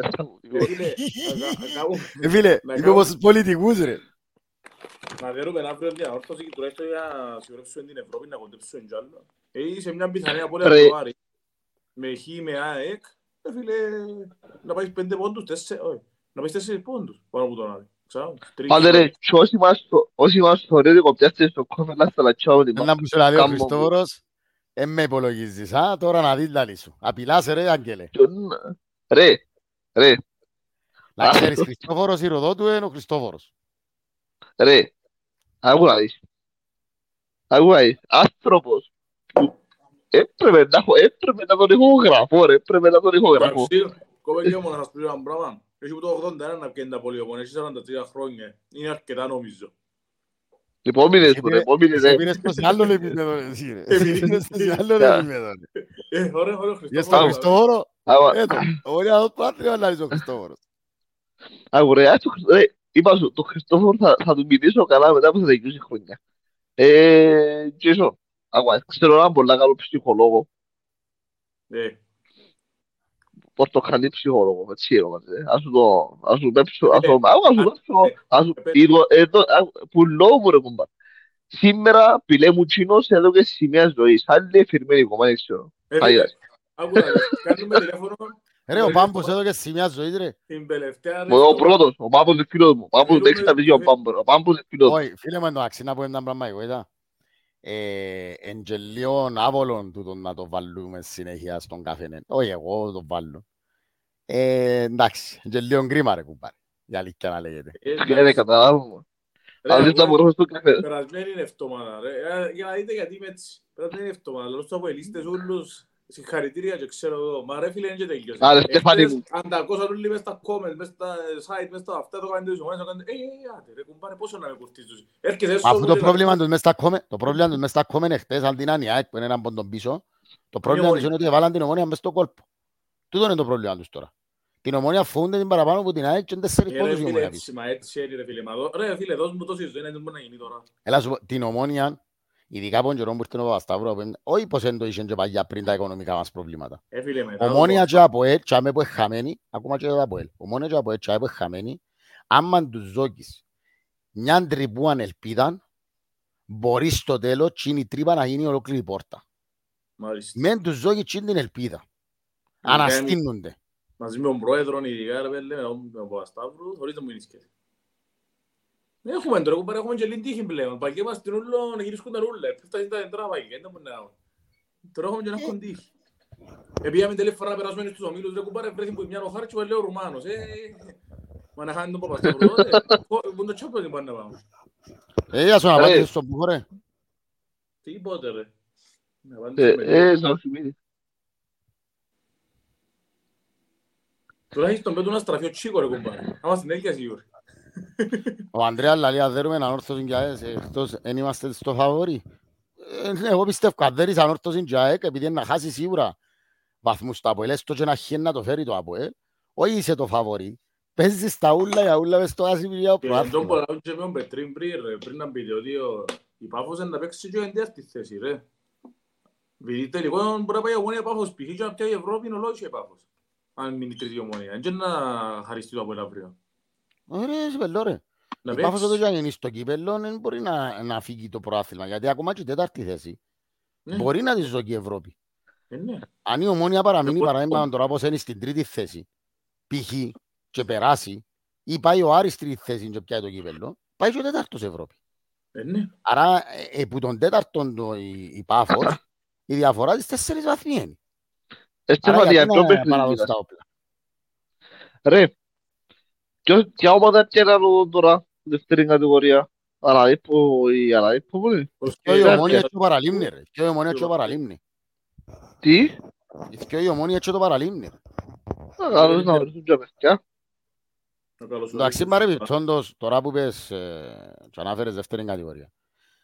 Speaker 2: Φίλε, είμαι όπως τους πολιτικούς ρε.
Speaker 3: Να δέρουμε αύριο διαόρθωση και τουλάχιστον για να σιγουρεύσουμε την Ευρώπη να κοντέψουμε κι άλλο. Σε μια πιθανή απώλεια του Άρη, με χ με ΑΕΚ, φίλε, να πάεις 5 πόντους, να πάεις 4 πόντους πάνω από τον Άρη.
Speaker 1: Πάντε ρε, και όσοι μας θωρεί κοπιάστε στο κόφελα στα λατσάω την
Speaker 2: να μου σου λέει ο Χριστόφορος, με υπολογίζεις, τώρα να δεις λαλί σου. Απειλάς ρε, Άγγελε.
Speaker 1: Ρε.
Speaker 2: Να ξέρεις, Χριστόφορος η ροδό του είναι ο Χριστόφορος.
Speaker 1: Ρε, άκου να δεις. Άνθρωπος που έπρεπε να τον ηχογραφώ, ρε,
Speaker 3: Κόβε μου να σας πει ένα πράγμα. Έχει που το 81 να πιένει τα πολιοπών, έχει 43 χρόνια. Είναι αρκετά νομίζω.
Speaker 1: Επόμενες μου,
Speaker 2: Επίνες προς άλλο επίπεδο εσύ ρε. Επίνες προς άλλο επίπεδο.
Speaker 3: Ωραία,
Speaker 2: Για στο Χριστόφορο, μπορεί να δω πάτρια να λάβεις ο Χριστόφορος.
Speaker 1: Άκου ρε, είπα σου, το Χριστόφορο θα του μιλήσω καλά μετά που θα τελειώσει χρόνια. Και ίσο, ξέρω έναν πολλά καλό ψυχολόγο. Πορτοκαλί ψυχολόγο, έτσι ας σου πέψω, που λόγω μου ρε κουμπά. Σήμερα πιλέ μου τσίνος εδώ και σημεία ζωής, άλλη εφηρμένη κομμάτι ξέρω.
Speaker 3: Κάνουμε τηλέφωνο.
Speaker 2: Ρε, ο Πάμπος εδώ και σημεία ζωής ρε.
Speaker 1: Ο πρώτος, ο Πάμπος είναι φίλος μου, ο Πάμπος δεν ξεταπίζει ο Πάμπος είναι φίλος μου.
Speaker 2: Όχι, φίλε μου εντάξει, να πω ένα πράγμα εγώ, είδα. Εν και λίγο άβολον τούτο να το βάλουμε συνέχεια στον καφέ. Όχι, εγώ το βάλω. Εντάξει, εν και λίγο κρίμα ρε κουμπάρε. Για αλήθεια να λέγεται.
Speaker 1: Δεν καταλάβω. Αν δεν θα μπορούσα στον καφέ.
Speaker 3: Περασμένη είναι εβδομάδα ρε. Για να δείτε γιατί είμαι έτσι. Περασμένη είναι εβδομάδα. Λόγω του αποελίστες όλους. Συγχαρητήρια και ξέρω εδώ. Μα ρε φίλε είναι και τέλειος.
Speaker 1: Άρα Στεφάνη μου.
Speaker 3: Αν τα ακούσαν όλοι μες στα comments, μες στα site, μες στα αυτά, το κάνετε τους ομάδες, το κάνετε άντε ρε κουμπάρε πόσο να με κουρτίζουν.
Speaker 2: Αφού το πρόβλημα τους μες στα comment εχθές, αν την Άνια που είναι έναν πόντον πίσω, το πρόβλημα τους είναι ότι έβαλαν την Ομόνια μες στο κόλπο. Τούτο είναι το πρόβλημα τους τώρα. Την Ομόνια φοβούνται την παραπάνω από την ΑΕΚ και είναι 4 πόντους η Ομόνια πίσω.
Speaker 3: Μα έτσι ρε φίλε, ρε φίλε, δώσ' μου τόση ζωή, δεν μπορεί να γίνει τώρα.
Speaker 2: Έλα σου πω, την Ομόνια, ειδικά από τον καιρό που ήρθε ο Παπασταύρου, όχι πως δεν το είχαν και παλιά πριν τα οικονομικά μας προβλήματα. Ομόνια και από ΕΤ, και άμε που είναι χαμένοι, ακόμα και από ΕΛ, Ομόνια και από ΕΤ, και άμε που είναι χαμένοι, άμα τους δώκεις μια τρυπούαν ελπίδαν, μπορεί στο τέλος η τρύπα να γίνει ολόκληρη πόρτα. Μεν τους δώκεις την ελπίδα. Αναστήνονται.
Speaker 3: Μαζί με τον πρόεδρο, ειδικά ρε πέλε, με τον Παπασταύρου, χωρίς να μου είναι σκέφτη. Έχουμε τώρα, έχουμε και λίγη τύχη πλέον. Παγιέ μας την ούλο να γυρίσκουν τα ρούλα. Φτάσει τα εντράβα και δεν μπορεί να κάνουν. Τώρα έχουμε και να έχουν τύχη. Επήγαμε τέλη φορά περασμένοι στους ομίλους, ρε κουμπάρε βρέθη που μια ο Χάρτσι που λέει ο Ρουμάνος. Μα να χάνει τον Παπασταύρο τότε. Πού το τσόπιο δεν πάνε να πάμε.
Speaker 2: Για σου να πάτε στον Πούχο ρε.
Speaker 3: Τι πότε ρε. Τουλάχιστον πέτουν να στραφεί ο Τσίκο ρε κουμπάρε. Άμα στην έλκεια σίγουρη.
Speaker 2: Ο Ανδρέας λαλεί αδέρουμε ανόρθωσιν και ΑΕΚ, εκτός εν είμαστε στο φαβόρι. Εγώ πιστεύω αδέρεις ανόρθωσιν και ΑΕΚ επειδή είναι να χάσει σίγουρα βαθμούς το ΑΠΟΕΛ, έστω και να χαίνει να το φέρει το ΑΠΟΕΛ. Όχι είσαι το φαβόρι. Παίζεις τα ούλα για ούλα μες το ασυμιλιάω προάθλημα.
Speaker 3: Και τον μπορώ και με τον Πετρίν πριν να πείτε ότι η Πάφος είναι να παίξει και ο εντέρτη θέση ρε. Επειδή τελικό μπορεί να πάει αγωνία Πάφος π.χ. και να πιάει η Ευρώπη είναι ολόγησε η Πάφος. Αν μείνει τρίτη ομονία. Είναι να χαριστεί το ΑΠΟΕΛ αύριο.
Speaker 2: Ρε, σιπελό ρε. Η Πάφος εδώ και αν είναι στο κύπελλο δεν μπορεί να φύγει το προάθλημα. Γιατί ακόμα και η τέταρτη θέση μπορεί να τη ζω η Ευρώπη. Αν η Ομόνια παραμείνει παράδειγμα τώρα πως είναι στην τρίτη θέση, π.χ. και περάσει, ή πάει ο Άρης τρίτη θέση και πιάει το κύπελλο, πάει και ο τέταρτος Ευρώπη. Άρα, που τον τέταρτον η Πάφος, η διαφορά της 4 βαθμοί είναι. Άρα γιατί να παραδώσει τα όπλα.
Speaker 1: Ρε, ποια ομάδα πιάνε άλλο τώρα, δεύτερη κατηγορία. Αναδείπω, η Αναδείπω που είναι.
Speaker 2: Και η Ομόνια
Speaker 1: Ποια-
Speaker 2: και το Παραλίμνη ρε. Και η Ομόνια και το Παραλίμνη.
Speaker 1: Τι,
Speaker 2: Και η Ομόνια και το Παραλίμνη.
Speaker 1: να κάνουν να βρεθούν και παιδιά.
Speaker 2: Εντάξει, παρεμπιπτόντως, τώρα που πες και ανάφερες δεύτερη κατηγορία.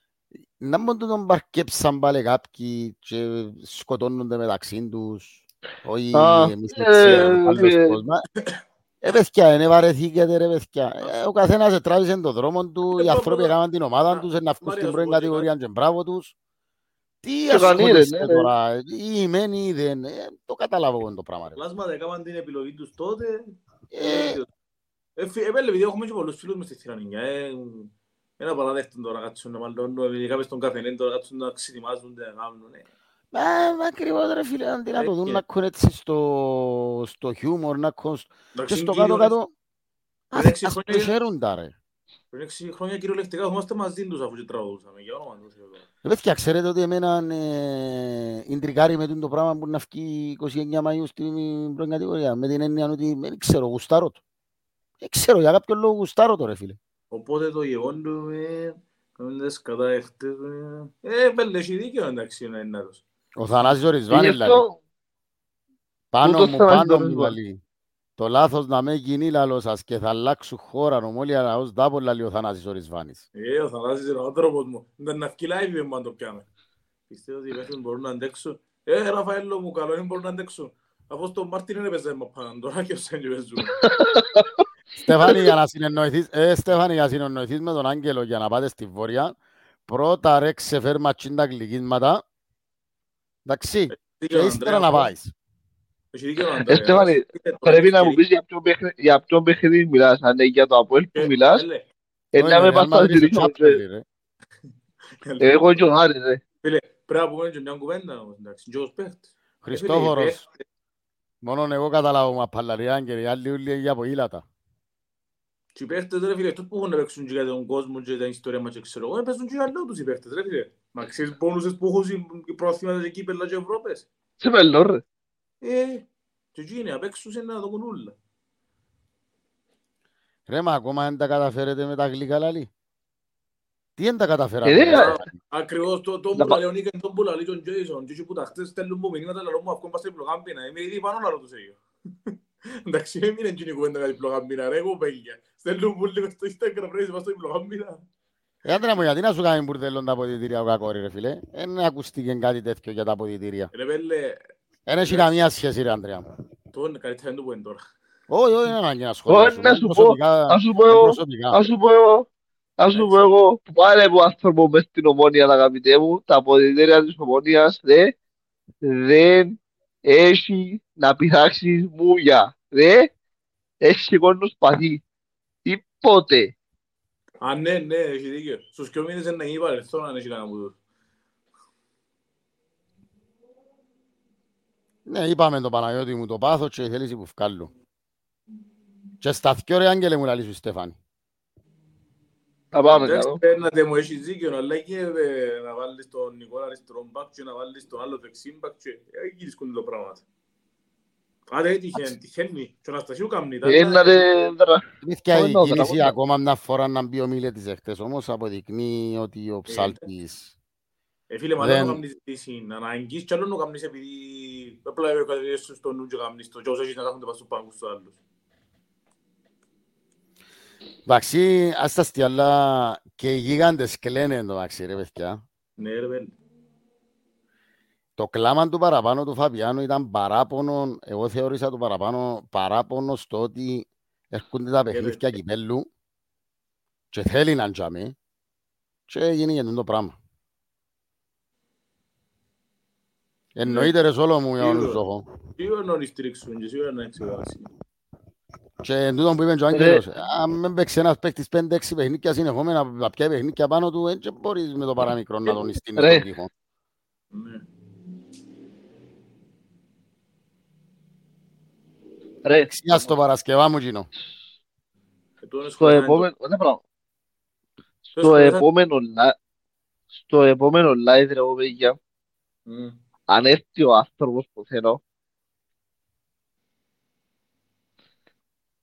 Speaker 2: Να μην τον παρκέψαν πάλι κάποιοι και σκοτώνονται μεταξύ τους. Όχι
Speaker 1: Α,
Speaker 2: εμείς έτσι, άλλος κόσμος. Παιδιά, είναι βαρεθήκετε ρε παιδιά. Ο καθένας τράβησε τον δρόμο του, οι άνθρωποι έκαναν την ομάδα τους, να βγουν στην πρώτη κατηγορία και μπράβο τους. Τι
Speaker 1: και κανεί ρε, ναι,
Speaker 2: ασχολείστε
Speaker 1: ρε.
Speaker 2: τώρα, ή μεν ή δεν, το καταλάβω εγώ το πράγμα ρε.
Speaker 3: Πλάσματα έκαναν την επιλογή τους τότε.
Speaker 2: Ε,
Speaker 3: Επειδή έχουμε και πολλούς φίλους μες στη Θηρανικιά. Ένα παραδέχτον τώρα κάτσουν να μαλλώνουν, ειδικά μες στον καθενέν τώρα κάτσουν να ξετοιμάζονται, να κάνουν.
Speaker 2: Ακριβώς ρε φίλε, αντί να το δουν να έχουν έτσι στο χιούμορ, να έχουν και
Speaker 3: Εντάξει,
Speaker 2: στο
Speaker 3: κύριος,
Speaker 2: κάτω-κάτω,
Speaker 3: πριν έξι
Speaker 2: ας το
Speaker 3: χρόνια-
Speaker 2: χαίρουν τα ρε.
Speaker 3: πριν 6 χρόνια κυριολεκτικά είμαστε μαζί τους αφού και τραγουδούσαμε. Για όνομα του Θεού.
Speaker 2: Παιδιά, ξέρετε ότι εμένα ιντρικάρει με το πράγμα που να βγει 29 Μαΐου στην πρώτη κατηγορία, με την έννοια ότι δεν ξέρω, γουστάρω το. Δεν ξέρω, για κάποιο λόγο γουστάρω το ρε φίλε.
Speaker 3: Οπότε το γεγόντουμε, κάνουν τις κατάεχτες. Πέλε, έχει δίκιο εντάξει ο Ναϊνάτος.
Speaker 2: Ο Θανάσης ο
Speaker 1: Και
Speaker 2: Ρισβάνης
Speaker 1: γι'
Speaker 2: λέει,
Speaker 1: αυτό,
Speaker 2: πάνω
Speaker 1: τούτος
Speaker 2: μου,
Speaker 1: Θανάσης
Speaker 2: πάνω
Speaker 1: ο
Speaker 2: μου
Speaker 1: Ρισβάνης.
Speaker 2: λέει, το λάθος να με γίνει λαλό σας και θα αλλάξουν χώρα, νομόλια λαός δάπολα λέει ο Θανάσης ο Ρισβάνης.
Speaker 3: Ο Θανάσης είναι ο άνθρωπος μου. Δεν να βγει live με αν το πιάμε. Πιστεύω ότι οι παίχτες μπορούν να αντέξουν. Ραφαέλο μου, καλό είναι μπορούν να αντέξουν. Αφού στον Μάρτιν είναι παίζα πάνω, τώρα και ο Σέντζο παίζουν.
Speaker 2: Στέφανη, για να συνεννοηθείς, Στέφανη, για να συνεννοηθείς με τον Άγγελο για να πάτε στη Βόρεια, πρώτα ρε ξεφέρ ματσίν τα γλυκίσματα, εντάξει, και ύστερα να πάεις.
Speaker 3: Έχει δίκιο ο Αντρέας.
Speaker 1: Στέφανη, πρέπει να μου πεις για ποιον παιχνίδι μιλάς. Αν είναι για το Αποέλ που μιλάς, να με πας να ζητήσω. Εγώ και ο Άρης, ρε.
Speaker 3: Φίλε, πρέπει να πούμε και μια κουβέντα όμως, εντάξει, και ως παίχτες.
Speaker 2: Χριστόφορος, μόνον εγώ καταλάβω μαπαλαριά και οι άλλοι ούλοι για από ήλατα.
Speaker 3: Και οι παίχτες ρε φίλε, αυτούς που έχουν να παίξουν και για τον κόσμο και την ιστορία μας και ξέρω εγώ, παίζουν και για λόγους τους οι παίχτες ρε φίλε. Μα ξέρεις πόνουσες που έχουν οι προαθήματα και κύπελλα και Ευρώπες.
Speaker 1: Σε μελό, ρε.
Speaker 3: Και εκεί είναι, απέξουν σε να το κονούλα.
Speaker 2: Ρε μα ακόμα δεν τα καταφέρετε με τα γλυκά λαλί. Τι δεν τα καταφέρατε.
Speaker 1: ρε,
Speaker 3: Ακριβώς, τον που λέει ο Νίκεν, τον που λέει τον Τζέισον, και που τα χτες στέλνουν μου μηνύματα, λαλό μου αυκόν πας στην πλογάμπινα, είμαι ήδη πάνω λαλό τους έγιο. Εντάξει, έμεινε και η κουβέντα κάτι πλογάμπινα, ρε, εγώ παίγια. Στέλνουν μου λίγο στο Instagram, ρε, πας στην πλογάμπινα.
Speaker 2: Άντρα μου, γιατί να σου κάνει μπουρδέλον τα αποδυτήρια ο κακόρι ρε φίλε. Δεν ακούστηκε κάτι τέτοιο για τα αποδυτήρια.
Speaker 3: Ρε, πέλε,
Speaker 2: Δεν έχει καμία σχέση ρε Άντρια μου.
Speaker 3: τον καλύτερα δεν το πω τώρα.
Speaker 2: Όχι, όχι, δεν είναι να
Speaker 1: Όχι,
Speaker 2: σχολιάσουμε.
Speaker 1: να σου πω, ας σου πω εγώ, ας σου πω εγώ, που πάνε που άνθρωπο μες στην Ομόνια, αγαπητέ μου, τα αποδυτήρια της Ομόνιας, δεν έχει να πειράξεις μούγια. Έχει κόσμο σπαθί. Τίποτε.
Speaker 3: Α, ναι, ναι, έχει δίκιο. Στους πιο μήνες είναι η παρελθόν αν έχει κανένα που δω.
Speaker 2: Ναι, είπαμε το Παναγιώτη μου το πάθος και η θέληση που βγάλω. Και στα δυο ρε Άγγελε μου λαλεί σου Στέφανη.
Speaker 1: Θα πάμε
Speaker 3: Εντάξει,
Speaker 1: κάτω.
Speaker 3: παίρνατε μου, έχεις δίκιο, αλλά γίνεται να βάλεις τον Νικόλα αριστερόν μπακ και να βάλεις τον άλλο δεξί μπακ και εκεί δυσκούν το πράγμα. Άρα τυχαίνει και ο Αναστασίου καμνεί.
Speaker 2: Μύθια η κίνηση ακόμα μια φορά να μπει ο Μίλετης εχθές, όμως αποδεικνύει ότι ο ψάλτης...
Speaker 3: Φίλε, μα δεν το καμνείς εσύ, να αγγείς κι άλλο το καμνείς επειδή απλά κατεβείς στο νου και καμνείς το και όσο έχεις να κάθονται πας στους πάγκους στους άλλους.
Speaker 2: Εντάξει, ας τα στει, αλλά και οι γίγαντες κλαίνε εντάξει ρε παιδιά.
Speaker 3: Ναι ρε πέλε.
Speaker 2: Το κλάμα του παραπάνω του Φαβιάνου ήταν παράπονο, εγώ θεώρησα το παράπονο στο ότι έρχονται τα παιχνίδια κυπέλλου και θέλει να τζάμε και γίνει για το πράγμα. Εννοείται ρε σόλο μου για τον Ζώχο.
Speaker 3: Σίγουρα να στηρίξουν και σίγουρα να εξηγάσει.
Speaker 2: Και εν τούτον που είπε και ο Άγγελος, αν με παίξει ένας παίκτης 5-6 παιχνίδια συνεχόμενα, να πιάει παιχνίδια πάνω του, δεν μπορείς με το παραμικρό να τον στείνεις στον τοίχο.
Speaker 1: Ρε,
Speaker 2: Ξιάς το Παρασκευά μου γίνω.
Speaker 1: Στο επόμενο live ρε παιδιά, αν έρθει ο άνθρωπος που θέλω,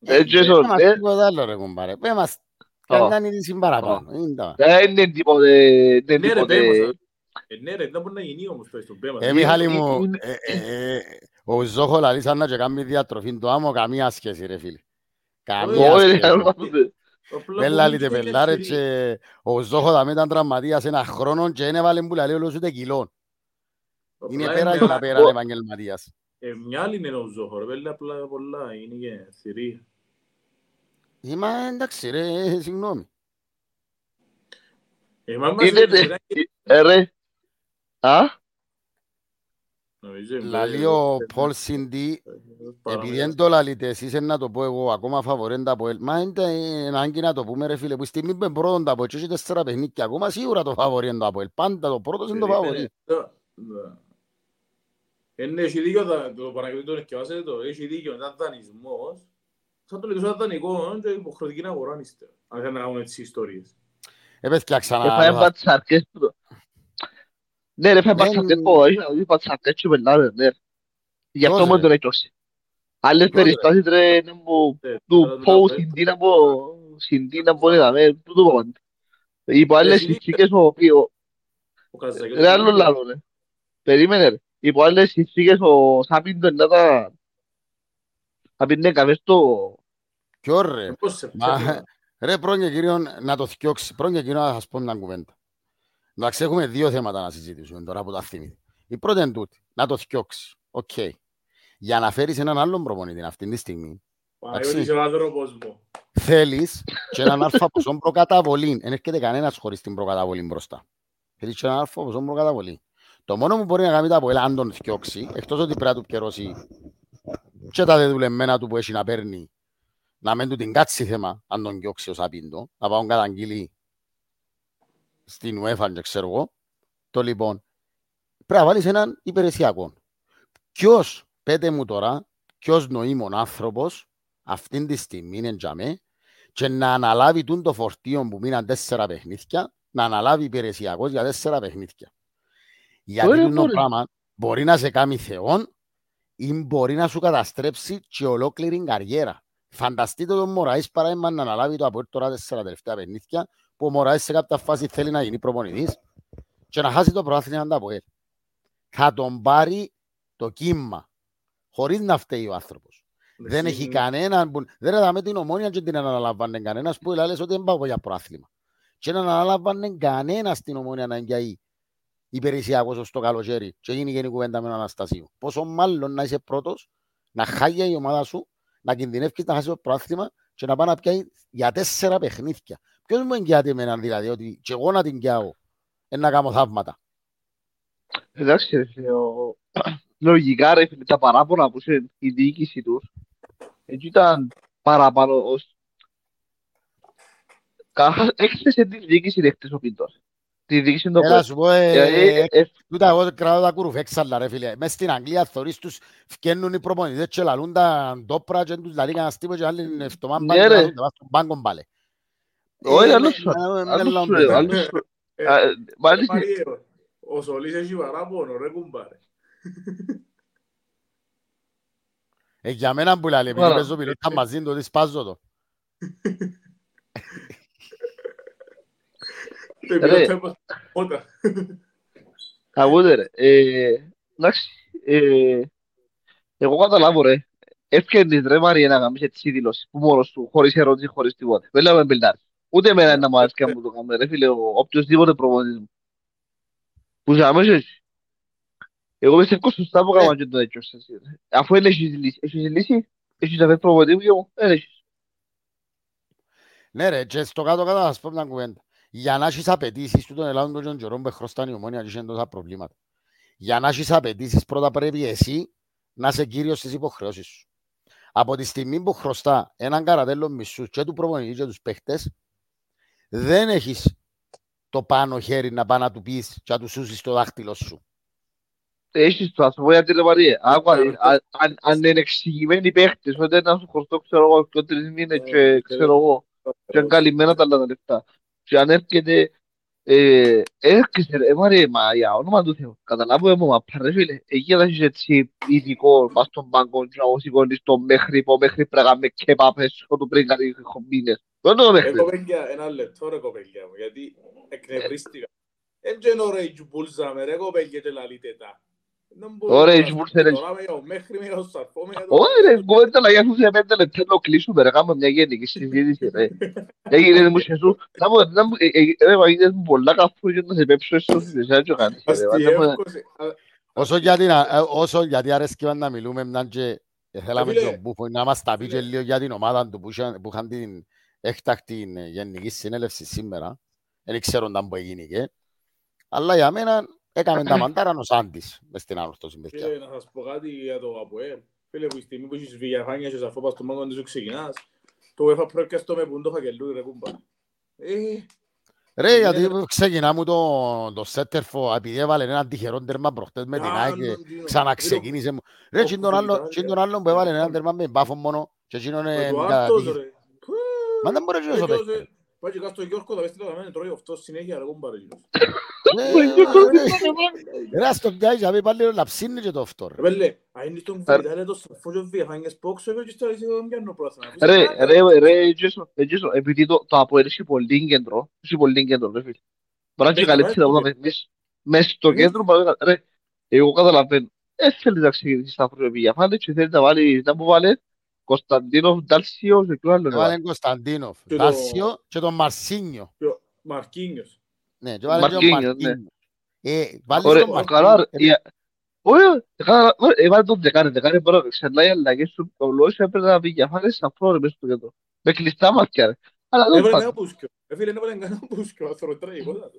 Speaker 1: Έτσι
Speaker 2: Πες μας
Speaker 1: έσονται.
Speaker 2: τίποτα άλλο ρε κουμπάρε. Πες μας καν κάνει τη παραπάνω.
Speaker 1: Δεν είναι τίποτε. Δεν είναι
Speaker 3: Ναι ρε, πέμας.
Speaker 1: τίποτε.
Speaker 3: Ναι ρε, δεν μπορεί να γίνει όμως πες τον πέμας.
Speaker 2: Μιχάλη μου,
Speaker 1: Είναι-
Speaker 2: ο Ζόχο λαλεί σαν να και κάνει διατροφή του άμμο, καμία σχέση ρε φίλε. Καμία
Speaker 1: Όχι,
Speaker 2: σχέση.
Speaker 1: ρε, αρμάζονται.
Speaker 2: Δεν λαλείτε πελάρε και ο Ζόχο θα ήταν τραυματίας ένα χρόνο και δεν έβαλε που λαλεί όλος ούτε κιλόν. Είναι πέρα και τα πέρα επαγγελματίας.
Speaker 3: Μια άλλη είναι ο Ζόχο ρε, πέλε απλά πολλά, είναι και θηρία.
Speaker 2: Είμαι εντάξει ρε, συγγνώμη.
Speaker 1: Ρε. Α?
Speaker 2: Λαλεί ο Πολ Σιντή, επειδή δεν το λαλείτε εσείς να το πω εγώ, ακόμα φαβορέντα από ελ. Μα είναι ανάγκη να το πούμε ρε φίλε, που στιγμή που είναι πρώτον από έτσι 4 παιχνίκια, ακόμα σίγουρα το φαβορέντα από ελ. Πάντα το πρώτος είναι το φαβορή.
Speaker 3: Έχει δίκιο το Παναγιώτη τον ευκαιβάσετε το, έχει δίκιο, ήταν δανεισμός. Σαν το λέει σαν δανεικό και υποχρεωτική να αγοράνε ύστερα. Αν θέλουν να κάνουν έτσι ιστορίες.
Speaker 2: Πέθηκια ξανά.
Speaker 1: Έφαγε πατσαρκές του. Ναι ρε, έφαγε πατσαρκές του, όχι πατσαρκές του πελάρε, ναι. Γι' αυτό μόνο τον έκοψε. Άλλες περιστάσεις ρε, του πω συντή να μπορεί να με, τούτο πω. Υπό άλλες συνθήκες ο οποίος... Ρε άλλο λάλο ρε. Περίμενε ρε. Υπό άλλες συνθήκες ο Σάπιντον θα πίνε καφέ στο...
Speaker 2: Ποιο ρε. Ρε πρώτον και κύριο να το θυκιώξει. Πρώτον και κύριο να σας πω μια κουβέντα. Εντάξει, έχουμε δύο θέματα να συζητήσουμε τώρα από τα θυμίδια. Η πρώτη είναι τούτη. Να το θυκιώξει. Οκ. Για να φέρεις έναν άλλον προπονητή αυτή τη στιγμή. Θέλεις και έναν αλφα ποσό προκαταβολή. Δεν έρχεται κανένας χωρίς την προκαταβολή μπροστά. Θέλεις και έναν αλφα ποσό προκαταβολή. Το μόνο που μπορεί να κάνει τα από αν τον θυκιώξει, εκτός ότι πρέπει να του πιερώσει και τα δεδουλεμμένα του που έχει να παίρνει, να μην του την κάτσει θέμα, αν τον διώξει ο Σαπίντο, να πάω καταγγείλει στην UEFA, και ξέρω εγώ. Το λοιπόν, πρέπει να βάλεις έναν υπηρεσιακό. Ποιος, πέτε μου τώρα, ποιος νοήμων άνθρωπος, αυτήν τη στιγμή είναι τζαμέ, και να αναλάβει το φορτίο που μείναν 4 παιχνίδια, να αναλάβει υπηρεσιακός για 4 παιχνίδια. Γιατί το πράγμα μπορεί να σε κάνει θεόν ή μπορεί να σου καταστρέψει και ολόκληρη καριέρα. Φανταστείτε τον Μωραής παράδειγμα να αναλάβει το από τώρα 4 τελευταία παιχνίδια, που ο Μωραής σε κάποια φάση θέλει να γίνει προπονητής και να χάσει το πρωτάθλημα από ελ. Θα τον πάρει το κύμα, χωρίς να φταίει ο άνθρωπος. Δεν έχει κανέναν που... Δεν είδαμε την Ομόνια και την αναλαμβάνε κανένας που λέει ότι δεν πάω για πρωτάθλημα. Και να αναλαμβάνε κανένας την Ομόνια να εγκαιεί υπηρεσιακός ως το καλοκαίρι και γίνει και κουβέντα με τον Αναστασίου. Πόσο μάλλον να είσαι πρώτος, να χάγει η ομάδα σου, να κινδυνεύεις να χάσει το πρωτάθλημα και να πάει να πιάει για 4 παιχνίδια. Ποιος μου εγγυάται εμένα δηλαδή ότι και εγώ να την πιάω να κάνω θαύματα.
Speaker 1: Εντάξει ρε φίλε, λογικά ρε φίλε, τα παράπονα που είσαι η διοίκηση τους έτσι ήταν παραπάνω ως... Έκθεσε τη διοίκηση ρέχτες ο Πίντος. Τη διοίκηση το
Speaker 2: Έλα σου πω, τούτα εγώ κρατώ τα κουρουφέξαλα ρε φίλε. Μες στην Αγγλία θωρείς τους φκένουν οι προπονητές και λαλούν τα ντόπρα και τους λαλεί κανένας τύπος και άλλοι ευτομάν πάνε και λαλούν τον πάγκον πάλε.
Speaker 1: Όχι, άλλος σου.
Speaker 3: Ο Σολής έχει παράπονο ρε κουμπάρε.
Speaker 2: Για μένα που λέει, επειδή παίζω πιλότα μαζί του, ότι σπάζω το.
Speaker 1: Ακούτε ρε, εντάξει, εγώ καταλάβω ρε, έφτιανες ρε Μαρία να κάνεις έτσι δηλώσεις που μόνος του, χωρίς ερώτηση, χωρίς τίποτε. Δεν λέμε μπελτάρι. Ούτε εμένα να μου άρεσε και να μου το κάνουμε ρε φίλε, οποιοςδήποτε προπονητής μου. Που σε αμέσως, εγώ πιστεύω σωστά που κάνουμε και το έτσι. Αφού δεν έχεις λύση, έχεις να φέρει προπονητή μου και μου, δεν έχεις.
Speaker 2: Ναι ρε, και στο κάτω-κάτω θα σας πω μια κουβέντα. Για να έχεις απαιτήσεις του τον Ελλάδων των Τζορών που χρωστάνε η Ομόνια και έχουν τόσα προβλήματα. Για να έχεις απαιτήσεις πρώτα πρέπει εσύ να είσαι κύριος στις υποχρεώσεις σου. Από τη στιγμή που χρωστά έναν καρατέλο μισούς και του προπονητή και τους παίχτες, δεν έχεις το πάνω χέρι να πάει να του πεις και να του σούσεις το δάχτυλο σου.
Speaker 1: Έχεις το, ας πω γιατί ρε Μαρία, αν είναι εξηγημένοι παίχτες, ότι να σου χρωστώ ξέρω εγώ και 3 μήνες και ξέρω εγώ, και αν καλυμμένα τα άλλα τα λεφτά. Και αν έρχεται Έσκησε ρε, μάρε, μα για όνομα του Θεού. Καταλάβουμε μου, μα πάρε φίλε. Εκεί θα έχεις έτσι ειδικό, πας στον πάγκο και να σηκώνεις το μέχρι, που μέχρι πράγμα με κεπάπες, του πριν κάτι μήνες. Δεν είναι το μέχρι.
Speaker 3: Κοπέγγια, ένα λεπτό ρε κοπέγγια μου, γιατί εκνευρίστηκα. Εν και είναι ωραίοι τζουμπούλσαμε ρε κοπέγγια και λαλείτε τα.
Speaker 1: Ωραία, έτσι μπορούσε ρε.
Speaker 3: Τώρα με για το μέχρι, με για το σαρφό, με για το...
Speaker 1: Όχι ρε, κουβέντα να γιάσουν σε 5 λεπτά να κλείσουμε ρε, κάνουμε μια γενική συζήτηση ρε. Έγινε μου και σου, ρε μαγίνες μου πολλά καφού και να σε πέψω στο συνδεσιά και κάνεις ρε.
Speaker 3: Αστιεύκωσε.
Speaker 2: Όσο γιατί αρέσκει να μιλούμε μιαν και θέλαμε τον Μπούφο να μας τα πει και λίγο για την ομάδα του που είχαν την έκτακτη γενική συνέλευση σήμερα. Δεν ξέρω αν που έγινε. Αλλά για μένα έκαμε τα μαντάρα ο Σάντης μες στην ανορθώση.
Speaker 3: Φίλε, να σας πω κάτι για το ΑΠΟΕΛ. Φίλε, που η στιγμή που έχεις Βηγιαφάνια και σαφώ πας στο μάγκο της σου ξεκινάς, το UEFA πρόκειστο με πούντο φακελούι ρε κούμπα.
Speaker 2: Ρε, γιατί ξεκινά μου το Σέτερφο, επειδή έβαλε έναν τυχερό τέρμα προχτές με την ΑΕΚ και ξαναξεκίνησε μου. Ρε, και τον άλλον που έβαλε έναν τέρμα με μπάφο μόνο και εκείνον είναι... Μα δεν μπορεί να γίνει όσο παίκτη.
Speaker 3: Πάει και κάτω Γιώργο, θα πες τι το καμένει, τρώει αυτό συνέχεια ρε κούμπα ρε.
Speaker 2: Ρε, ας τον πιάσει, γιατί πάλι να ψήνει και το αυτό ρε.
Speaker 3: Πέλε, αν είναι στον Βιτάλε το σαφό και Βηγιαφάνιας πόξο, εγώ και στο αλήθεια πιάνω πρόθυμα.
Speaker 1: Ρε, επειδή το ΑΠΟΕΛ έχει πολύ κέντρο, ρε φίλε. Μπορεί να και καλύτερα μες στο κέντρο, ρε, εγώ καταλαβαίνω. Θέλει να ξεκινήσει στα Βηγιαφάνια και θέλει να βάλει, να μου βάλει Κωνσταντίνοφ, Ντάλσιο και ποιο άλλο.
Speaker 2: Έβαλε Κωνσταντίνοφ, Ντάλσιο και τον Μαρσίνιο.
Speaker 3: Μαρκίνιος.
Speaker 2: Ναι, και βάλε τον Μαρκίνιο. Βάλε τον
Speaker 1: Μαρκίνιο. Έβαλε τον δεκάρι μπορώ να ξελάει αλλαγές σου το λόγος έπρεπε να Βηγιαφάνιες στα φρόρε μες στο κέντρο. Με κλειστά μάτια ρε.
Speaker 3: Έβαλε κανένα πούσκιο. Φίλε, έβαλε κανένα πούσκιο. Αθροτραγικότατος.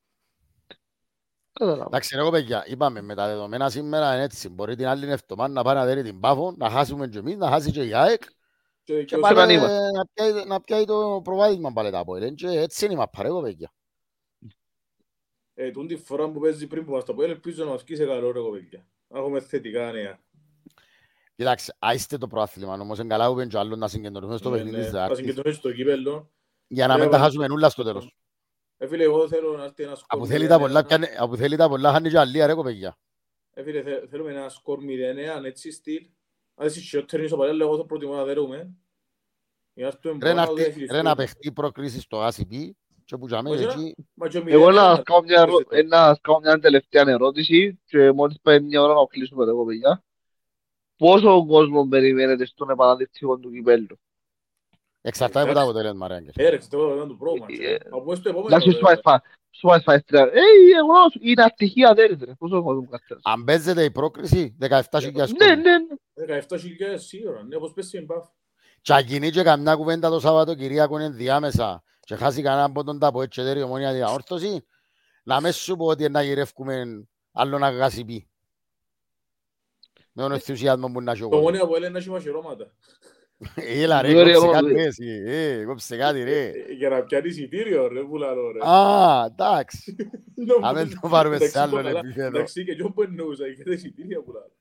Speaker 2: Εντάξει, εγώ παιδιά, είπαμε με τα δεδομένα σήμερα είναι έτσι. Μπορεί την άλλη εβδομάδα να πάει να δέρει την Πάφο, να χάσουμε και εμείς, να χάσει και η ΑΕΚ και πάλι να πιάει το προβάδισμα πάλι τα ΑΠΟΕΛ. Έτσι είναι η μαπά, εγώ παιδιά.
Speaker 3: Τούν τη φορά που παίζει πριν που μας το ΑΠΟΕΛ, ελπίζω να μας κοίσε καλό ρε παιδιά. Έχουμε θετικά νέα.
Speaker 2: Κοιτάξτε, άιστε το προάθλημα, όμως είναι καλά που πέντω άλλο να συγκεντρωθούμε στο παιχνίδι της
Speaker 3: Δάρτης. Να συγκεντρωθούμε στο κύπελλο.
Speaker 2: Για να μην τα χάσουμε νουλά στο τέλος.
Speaker 3: Φίλε, εγώ θέλω να έρθει ένα σκορ.
Speaker 2: Από θέλει τα πολλά, χάνει και αλλία ρε κοπέγια.
Speaker 3: Φίλε, θέλουμε ένα σκορ 0-9, έτσι στυλ. Αν εσύ χιότερνει στο παλιό, εγώ θα προτιμώ να δέρουμε.
Speaker 2: Ρε να παιχτεί προκρίση στο ACP και που τζάμε εκεί.
Speaker 1: Εγώ να κάνω μια τελευταία ερώτηση και μόλις πάει μια ώρα να κλείσουμε τα κοπέγια. Πόσο κόσμο περιμένετε στον επαναδεικτικό του κυπέλλου?
Speaker 2: Εξαρτάται από τα αποτελέσμα ρε Άγγελ.
Speaker 3: Έρεξε το ήταν το πρόβλημα.
Speaker 1: Εντάξει, σου πάει φάει τρία. Εγώ είναι ατυχία δεν είναι. Πόσο κόσμο κατέρας.
Speaker 2: Αν παίζεται η πρόκριση, 17.000 κόσμο.
Speaker 3: Ναι. 17.000 σίγουρα, ναι, όπως πέσει η μπαφ.
Speaker 2: Και ακινεί και καμιά κουβέντα το Σάββατο Κυριακό είναι διάμεσα και χάσει κανένα από τον τάπο έτσι εταιρείο Ομόνια διαόρθωση, να με σου πω ότι να γυρεύκουμε άλλο να γασιπεί. Με τον ενθουσιασμό που να σιωγώ.
Speaker 3: Το Ομόνια που έλεγε να έχει μαχαιρώματα.
Speaker 2: Έλα ρε, κόψε κάτι ρε εσύ, κόψε κάτι ρε.
Speaker 3: Για να πιάνει εισιτήριο ρε, πουλαλό ρε.
Speaker 2: Α, εντάξει. Αν δεν το πάρουμε σε άλλον επίπεδο.
Speaker 3: Εντάξει, και εγώ που εννοούσα, είχε τα εισιτήρια πουλαλό.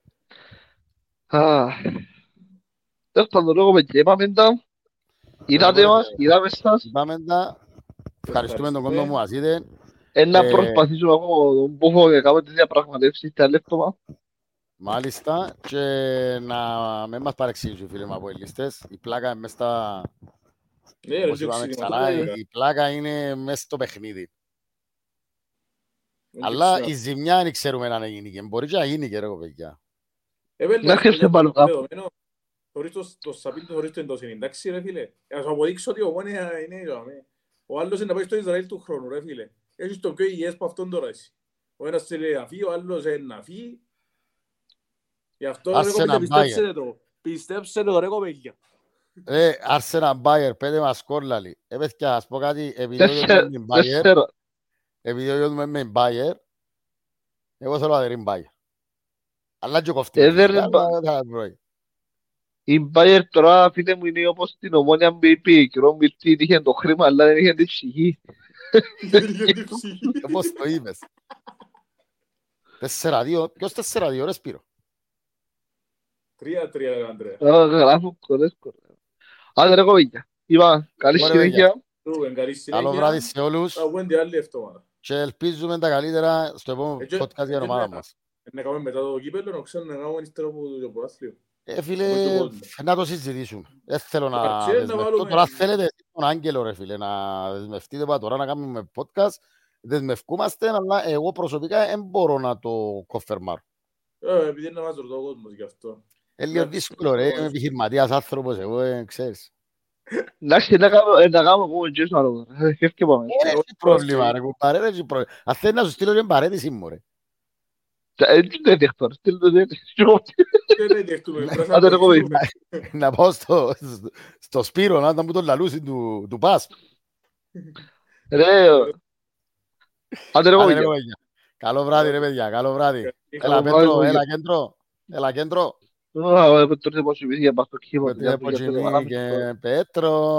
Speaker 1: Τέλος πάντων, λόγω με και είπαμε τα. Είδατε μας, είδαμε σας.
Speaker 2: Είπαμε τα. Ευχαριστούμε τον κόσμο που μας είδε.
Speaker 1: Να προσπαθήσουμε ακόμα τον Μπούφο και κάνουμε τις διαπραγματεύσεις τα λεπτόμα.
Speaker 2: Μάλιστα, και να μην μας παρεξηγήσουν φίλοι μου από ελίστες. Η πλάκα είναι μες στα... Όπως είπαμε ξανά, η πλάκα είναι μες στο παιχνίδι. Αλλά η ζημιά δεν ξέρουμε αν έγινε και μπορεί και να γίνει και ρε παιδιά.
Speaker 1: Να χρειάζεται πάνω κάπου.
Speaker 3: Χωρίς το Σαπίν του χωρίς το εντός είναι, εντάξει ρε φίλε. Να σου αποδείξω ότι ο Μόνια είναι... Ο άλλος είναι να πάει στο Ισραήλ του χρόνου ρε φίλε. Έχεις το πιο υγιές που αυτόν τώρα εσύ. Ο ένας θέλει να φύγει, ο άλλος είναι να φύγει. Γι' αυτό πιστέψτε το ρε κοπέγια.
Speaker 2: Arsenal Bayer, 5 μας σκορ λαλί. Παιδιά, ας πω κάτι, επειδή ο γιος μου είναι Bayer, εγώ θέλω να δερím Bayer. Αλλά και κοφτεί.
Speaker 1: Η Bayer τώρα, φίλε μου, είναι όπως την Ομόνια BP. Και ο Μιλτή είχε το χρήμα, αλλά δεν είχε την ψυχή.
Speaker 2: Πώς το είπες. 4-2, ποιος 4-2 ρε Σπύρο.
Speaker 3: 3-3 Ανδρέα.
Speaker 1: Γράφω κορές. Άντε ρε κοβίγια. Είπα, καλή συνέχεια.
Speaker 2: Καλό βράδυ σε όλους
Speaker 3: Θα βγουν την άλλη εβδομάδα.
Speaker 2: και ελπίζουμε τα καλύτερα στο επόμενο podcast για την ομάδα μας.
Speaker 3: Να κάνουμε μετά το κύπελλο, να ξέρουμε να κάνουμε ύστερα από το πρωτάθλημα.
Speaker 2: Φίλε, να το συζητήσουμε. Δεν θέλω να
Speaker 3: Εντάξει,
Speaker 2: δεσμευτώ. Τώρα θέλετε τον Άγγελο, ρε φίλε, να δεσμευτείτε τώρα να κάνουμε podcast. Δεσμευκούμαστε, αλλά εγώ προσωπικά δεν μπορώ να το κοφερμάρω.
Speaker 3: Επειδή είναι να μας ρωτώ ο κόσμος γι' αυτό.
Speaker 2: Λίγο δύσκολο, ρε. Είμαι επιχειρηματίας άνθρωπος, εγώ, ξέρεις.
Speaker 1: Εντάξει, να κάνουμε εγώ και στο άλλο. Φεύγει πάμε.
Speaker 2: Έχει πρόβλημα, ρε κουμπάρε, ρε, έχει πρόβλημα. Αν θέλει να σου στείλω και παρέτηση μου, ρε.
Speaker 1: Δεν δέχτω, στείλ το δέχτω.
Speaker 3: Δεν δέχτουμε.
Speaker 1: Άντε ρε κόβει.
Speaker 2: Να πάω στο Σπύρο, να μου τον λαλούσει του Πας.
Speaker 1: Ρε, άντε ρε
Speaker 2: Άντε, ρε,
Speaker 1: κόβει.
Speaker 2: παιδιά. Καλό βράδυ, ρε παιδιά, καλό βράδυ.
Speaker 1: Καλό
Speaker 2: Έλα,
Speaker 1: βράδυ,
Speaker 2: Πέτρο,
Speaker 1: παιδιά.
Speaker 2: έλα, κέντρο.
Speaker 1: Τώρα θα πω σου πει για παστοκύμα.
Speaker 2: Πέτρο.